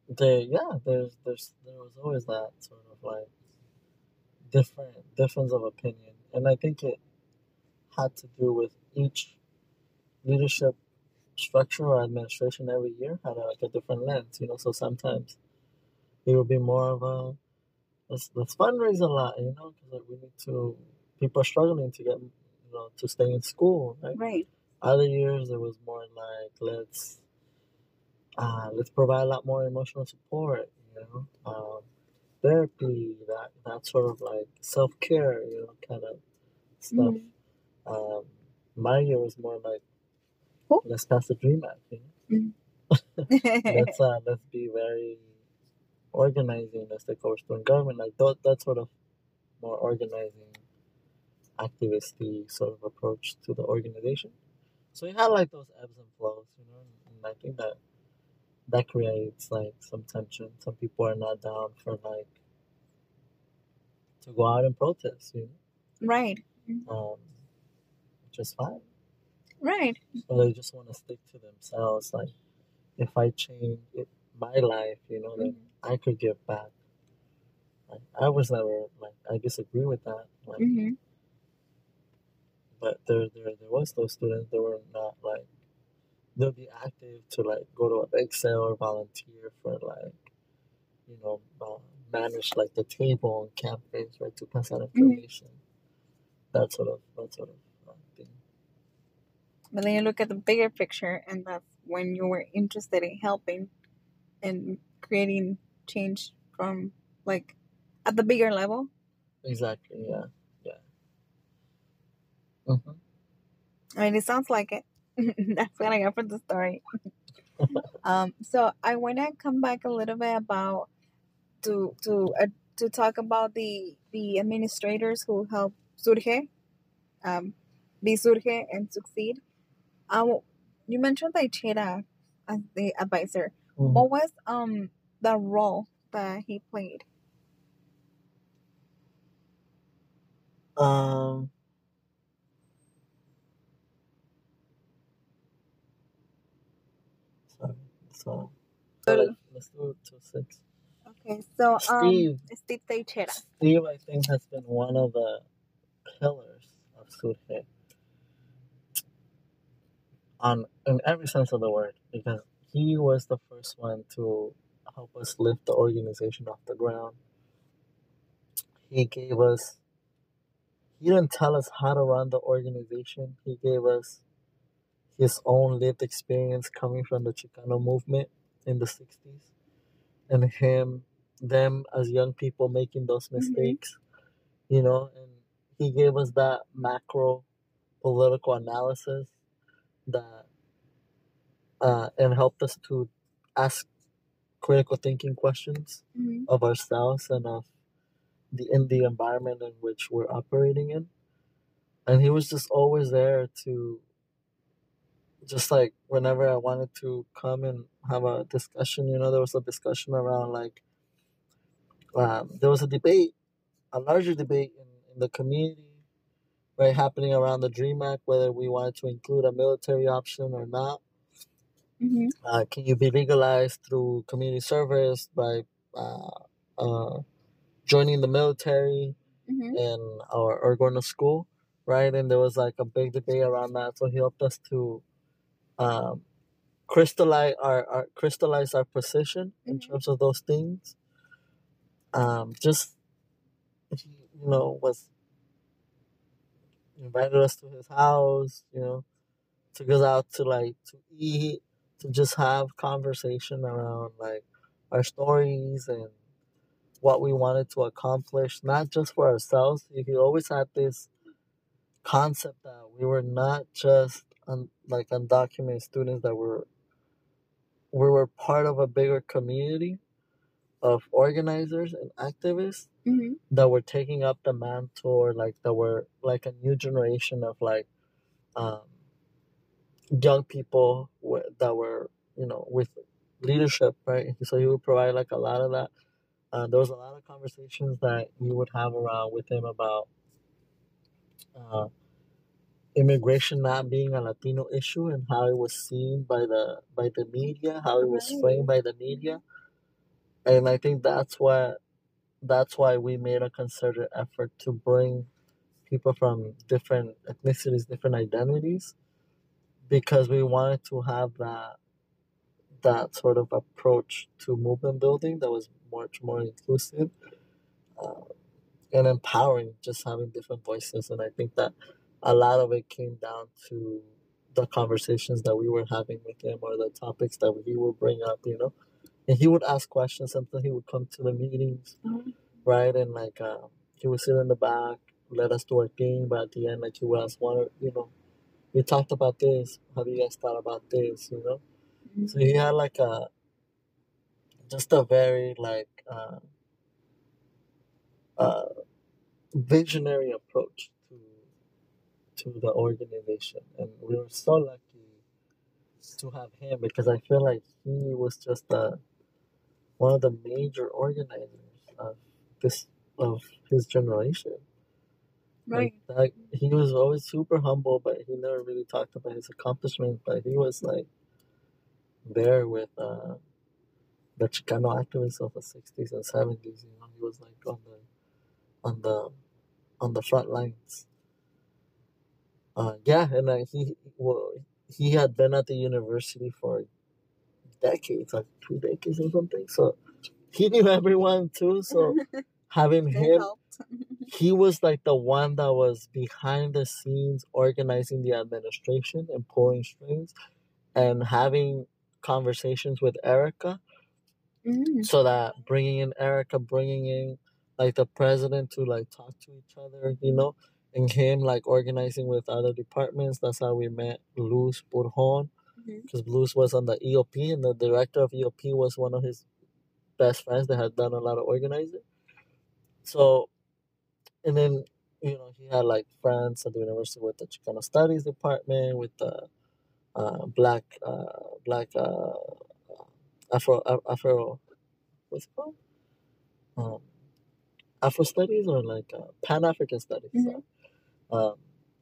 they yeah, there's there's there was always that sort of like different difference of opinion, and I think it had to do with each leadership structure or administration every year had a, like a different lens, you know. So sometimes it would be more of a let's, let's fundraise a lot, you know, because like, we need to people are struggling to get you know to stay in school, right? Right. Other years it was more like let's uh, let's provide a lot more emotional support, you know, um, therapy, that that sort of like self care, you know, kind of stuff. Mm-hmm. Um, my year was more like Oh. let's pass the dream act, you know. Mm-hmm. let's uh, let's be very organizing. Let's take over student government. Like that, that sort of more organizing, activisty sort of approach to the organization. So you had like those ebbs and flows, you know, and, and I think that that creates like some tension. Some people are not down for like to go out and protest, you Right. know, um, which is fine. Right. So they just want to stick to themselves. Like if I change it, my life, you know, then Mm-hmm. I could give back. Like, I was never like I disagree with that. Like, Mm-hmm. but there, there, there was those students that were not like they'll be active to like go to a bake sale or volunteer for like you know uh, manage like the table on campus, right, to pass out Mm-hmm. information. That sort of that sort of uh, thing. But then you look at the bigger picture, and that's when you were interested in helping and creating change from like at the bigger level. Exactly. Yeah. Yeah. hmm I mean, it sounds like it. That's what I got from the story. Um, so I want to come back a little bit about to to uh, to talk about the the administrators who help Surge, um, be Surge and succeed. Um, you mentioned Teixeira as the advisor. hmm What was um the role that he played? Um. Sorry. So. So like let's do it to six. Okay, so um, Steve. Steve Teixeira. Steve, I think, has been one of the pillars of Surge on in every sense of the word because he was the first one to help us lift the organization off the ground. He gave us he didn't tell us how to run the organization. He gave us his own lived experience coming from the Chicano movement in the sixties and him them as young people making those mistakes, mm-hmm. you know, and he gave us that macro political analysis that uh, and helped us to ask critical thinking questions mm-hmm. of ourselves and of the in the environment in which we're operating in. And he was just always there to just like whenever I wanted to come and have a discussion, you know, there was a discussion around like um, there was a debate, a larger debate in, in the community, right, happening around the DREAM Act, whether we wanted to include a military option or not. Mm-hmm. Uh, can you be legalized through community service by uh, uh, joining the military mm-hmm. and or, or going to school, right? And there was like a big debate around that. So he helped us to um, crystallize our, our crystallize our position mm-hmm. in terms of those things. Um, just he, you know, was invited us to his house, you know, took us out to like to eat, to just have conversation around like our stories and what we wanted to accomplish, not just for ourselves. He always had this concept that we were not just un, like undocumented students, that were we were part of a bigger community of organizers and activists mm-hmm. that were taking up the mantle, or like that were like a new generation of like um, young people w- that were you know with leadership, right? So he would provide like a lot of that. Uh, there was a lot of conversations that we would have around with him about uh, immigration not being a Latino issue and how it was seen by the by the media, how it was framed by the media. and I think that's what that's why we made a concerted effort to bring people from different ethnicities, different identities, because we wanted to have that that sort of approach to movement building that was much more inclusive uh, and empowering, just having different voices. And I think that a lot of it came down to the conversations that we were having with him or the topics that he would bring up, you know. And he would ask questions. Sometimes he would come to the meetings, Mhm. right? And like uh, he would sit in the back, let us do our thing, but at the end, like he would ask one, or, you know, we talked about this. Have you guys thought about this? You know. So he had like a just a very like uh, uh, visionary approach to to the organization, and we were so lucky to have him because I feel like he was just uh, one of the major organizers of this of his generation. Like Right. that, he was always super humble, but he never really talked about his accomplishments. But he was like there with uh, the Chicano activists of the sixties and seventies. You know, he was like on the on the on the front lines. Uh, yeah, and uh, he well, he had been at the university for decades, like two decades or something. So he knew everyone too. So having It him, helped. he was like the one that was behind the scenes organizing the administration and pulling strings and having conversations with Erica, Mm. so that bringing in Erica, bringing in like the president to like talk to each other, you know, and him like organizing with other departments. That's how we met Luz Burjon, Mhm. because Luz was on the E O P, and the director of E O P was one of his best friends that had done a lot of organizing. So, and then, you know, he had like friends at the university with the Chicano Studies department, with the uh, black, uh, black, uh, Afro, Afro, what's it called? Um, Afro Studies or like uh, Pan African Studies. Mhm. Um,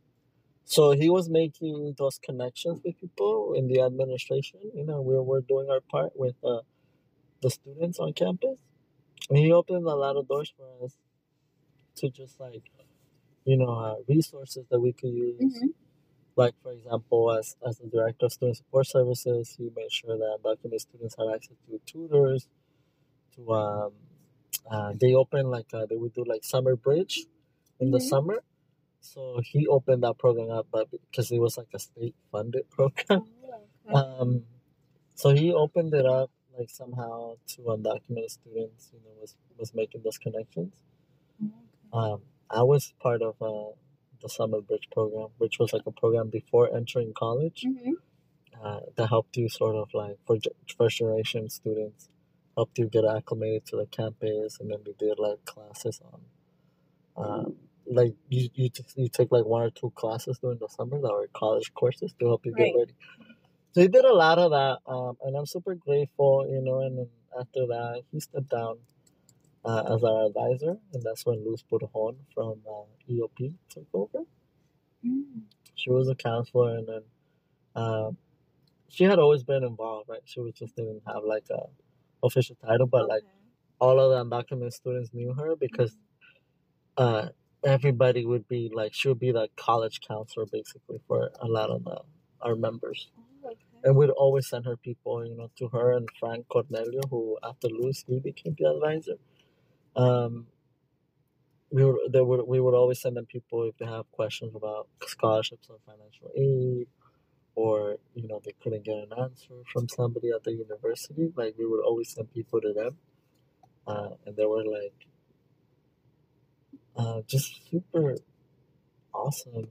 so he was making those connections with people in the administration. You know, we were doing our part with uh, the students on campus. And he opened a lot of doors for us to just like, you know, uh, resources that we could use. Mhm. Like, for example, as, as the director of student support services, he made sure that undocumented students had access to tutors. To um, uh, they opened like uh, they would do like summer bridge in the Mhm. summer. So he opened that program up, but because it was like a state funded program. Oh, okay. Um, so he opened it up like somehow to undocumented students. You know, was was making those connections. Okay. Um, I was part of uh, the summer bridge program, which was like a program before entering college Mhm. uh, that helped you sort of like for ge- first generation students, helped you get acclimated to the campus, and then we did like classes on um, like you you, t- you take like one or two classes during the summer that were college courses to help you get Right. ready. So he did a lot of that, um, and I'm super grateful, you know. And then after that, he stepped down uh, as our advisor, and that's when Luz Burjon from uh, E O P took over. Mm. She was a counselor, and then um, she had always been involved, right? She was just didn't have like a official title, but like Okay. all of the undocumented students knew her because uh, everybody would be like she would be the college counselor basically for a lot of the, our members, Oh, okay. and we'd always send her people, you know, to her and Frank Cornelio, who after Luz he became the advisor. Um, we would they would we would always send them people if they have questions about scholarships or financial aid, or you know they couldn't get an answer from somebody at the university. Like we would always send people to them, uh, and they were like uh, just super awesome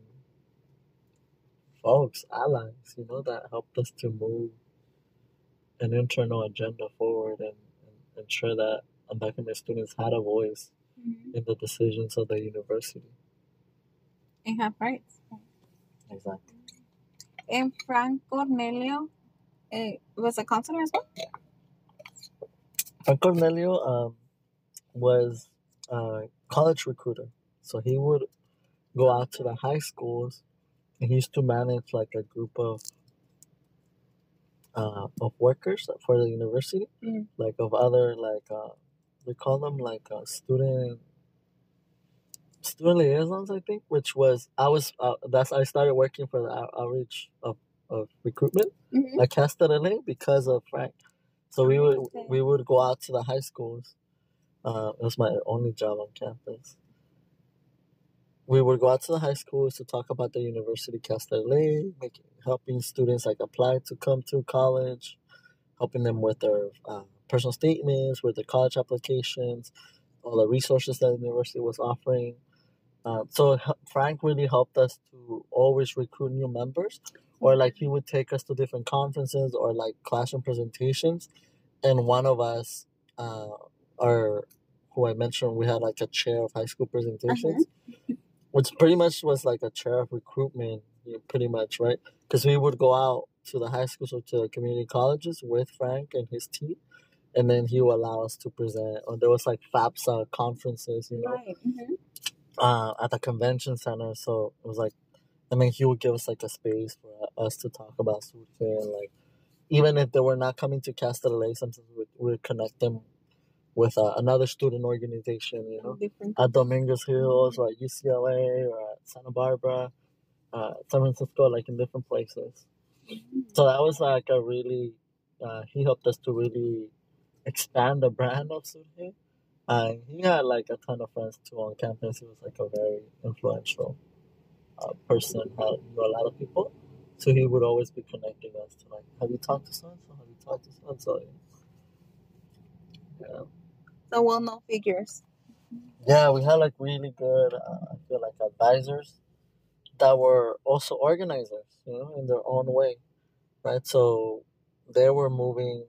folks, allies, you know, that helped us to move an internal agenda forward and, and ensure that undocumented students had a voice Mhm. in the decisions of the university. And have rights. Exactly. And Frank Cornelio uh, was a counselor as well. And Cornelio um, was a college recruiter. So he would go out to the high schools, and he used to manage like a group of uh, of workers for the university, Mm. like of other like uh, we call them like uh, student student liaisons, I think, which was I was uh, that's I started working for the out- outreach of, of recruitment Mm-hmm. at Castellane because of Frank. So we would Okay. we would go out to the high schools. Uh, it was my only job on campus. We would go out to the high schools to talk about the University Castellane, making helping students like apply to come to college, helping them with their uh, personal statements, with their college applications, all the resources that the university was offering. Uh, so h- Frank really helped us to always recruit new members, or like he would take us to different conferences or like classroom presentations, and one of us, uh, or who I mentioned, we had like a chair of high school presentations, Uh-huh. which pretty much was like a chair of recruitment, you know, pretty much, right? Because we would go out to the high schools or to the community colleges with Frank and his team, and then he would allow us to present. Or there was like FAPSA conferences, you know, Right. Mm-hmm. uh, at the convention center. So it was like, I mean, he would give us like a space for us to talk about Surfe, and like even if they were not coming to Castellane, sometimes we would, we would connect them with uh, another student organization, you know, Different. at Dominguez Hills or at U C L A or at Santa Barbara, uh, San Francisco, like in different places. So that was like a really, uh, he helped us to really expand the brand of Surhe. And he had like a ton of friends too on campus. He was like a very influential uh, person, had knew a lot of people. So he would always be connecting us to like, have you talked to so and so? Have you talked to so and so? Yeah. So well-known figures. Yeah, we had like really good, uh, I feel like advisors that were also organizers, you know, in their own way, right? So they were moving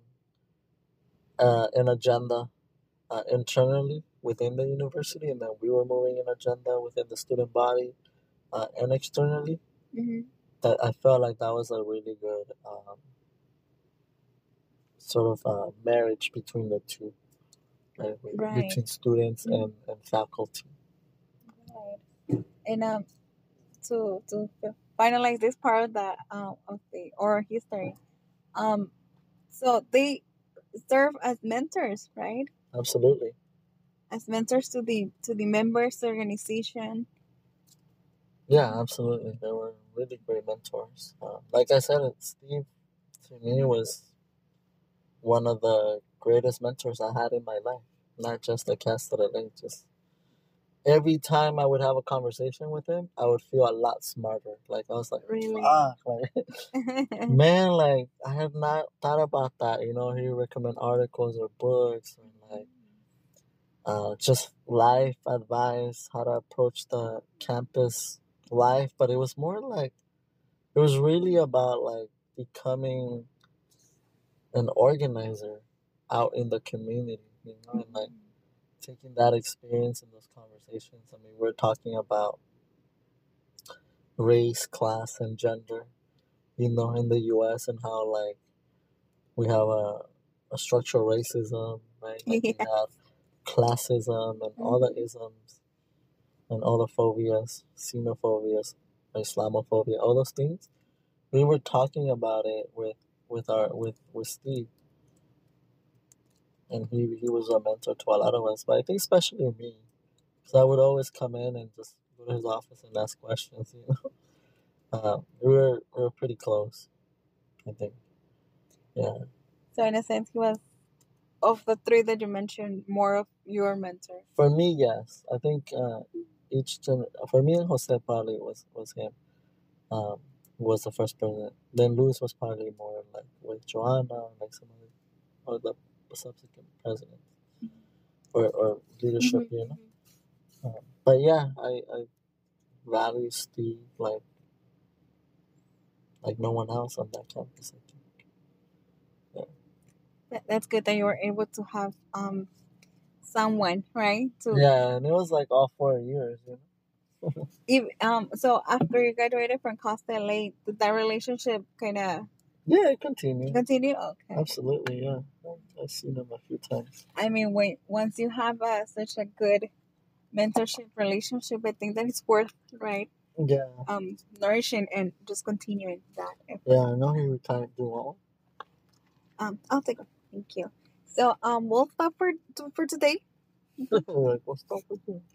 uh, an agenda uh, internally within the university, and then we were moving an agenda within the student body uh, and externally. Mm-hmm. That I felt like that was a really good um, sort of uh, marriage between the two, right? Right. Between students Mhm. and, and faculty. Right. And um, to to f- finalize this part of the um of the oral history, um, so they serve as mentors, right? Absolutely. As mentors to the to the members the organization. Yeah, absolutely. They were really great mentors. Uh, like I said, Steve to me was one of the greatest mentors I had in my life. Not just the cast of the link, just every time I would have a conversation with him, I would feel a lot smarter. Like I was like, Really. ah, like man, like I have not thought about that. You know, he would recommend articles or books or like uh, just life advice, how to approach the campus life. But it was more like it was really about like becoming an organizer out in the community, you know, and like taking that experience in those conversations. I mean, we're talking about race, class, and gender, you know, in the U S and how like we have a, a structural racism, right? Like we Yeah. have classism and all the Mhm. isms and all the phobias, xenophobias, Islamophobia, all those things. We were talking about it with with our with with Steve, and he he was a mentor to a lot of us. But I think especially me, because I would always come in and just go to his office and ask questions. You know, uh, we were we were pretty close. I think, yeah. So in a sense, he was of the three that you mentioned more of your mentor. For me, yes. I think uh, each gen- for me and Jose probably was was him. Um, was the first president. Then Luis was probably more like with Joanna, like some of the, or the subsequent presidents or, or leadership, Mm-hmm. you know. Um, but yeah, I, I value Steve like like no one else on that campus. I think. Yeah. That, that's good that you were able to have um someone right to Yeah, and it was like all four years, you know. if um so after you graduated from Costa Lake, did that relationship kind of Yeah, it continued. continue? Okay. Absolutely, yeah. I've seen him a few times. I mean, when once you have uh, such a good mentorship relationship, I think that it's worth right Yeah. um nourishing and just continuing that. Yeah, I know he retired Duval. Um, I'll take one. Thank you. So um, we'll stop for for today. Like, we'll stop with you.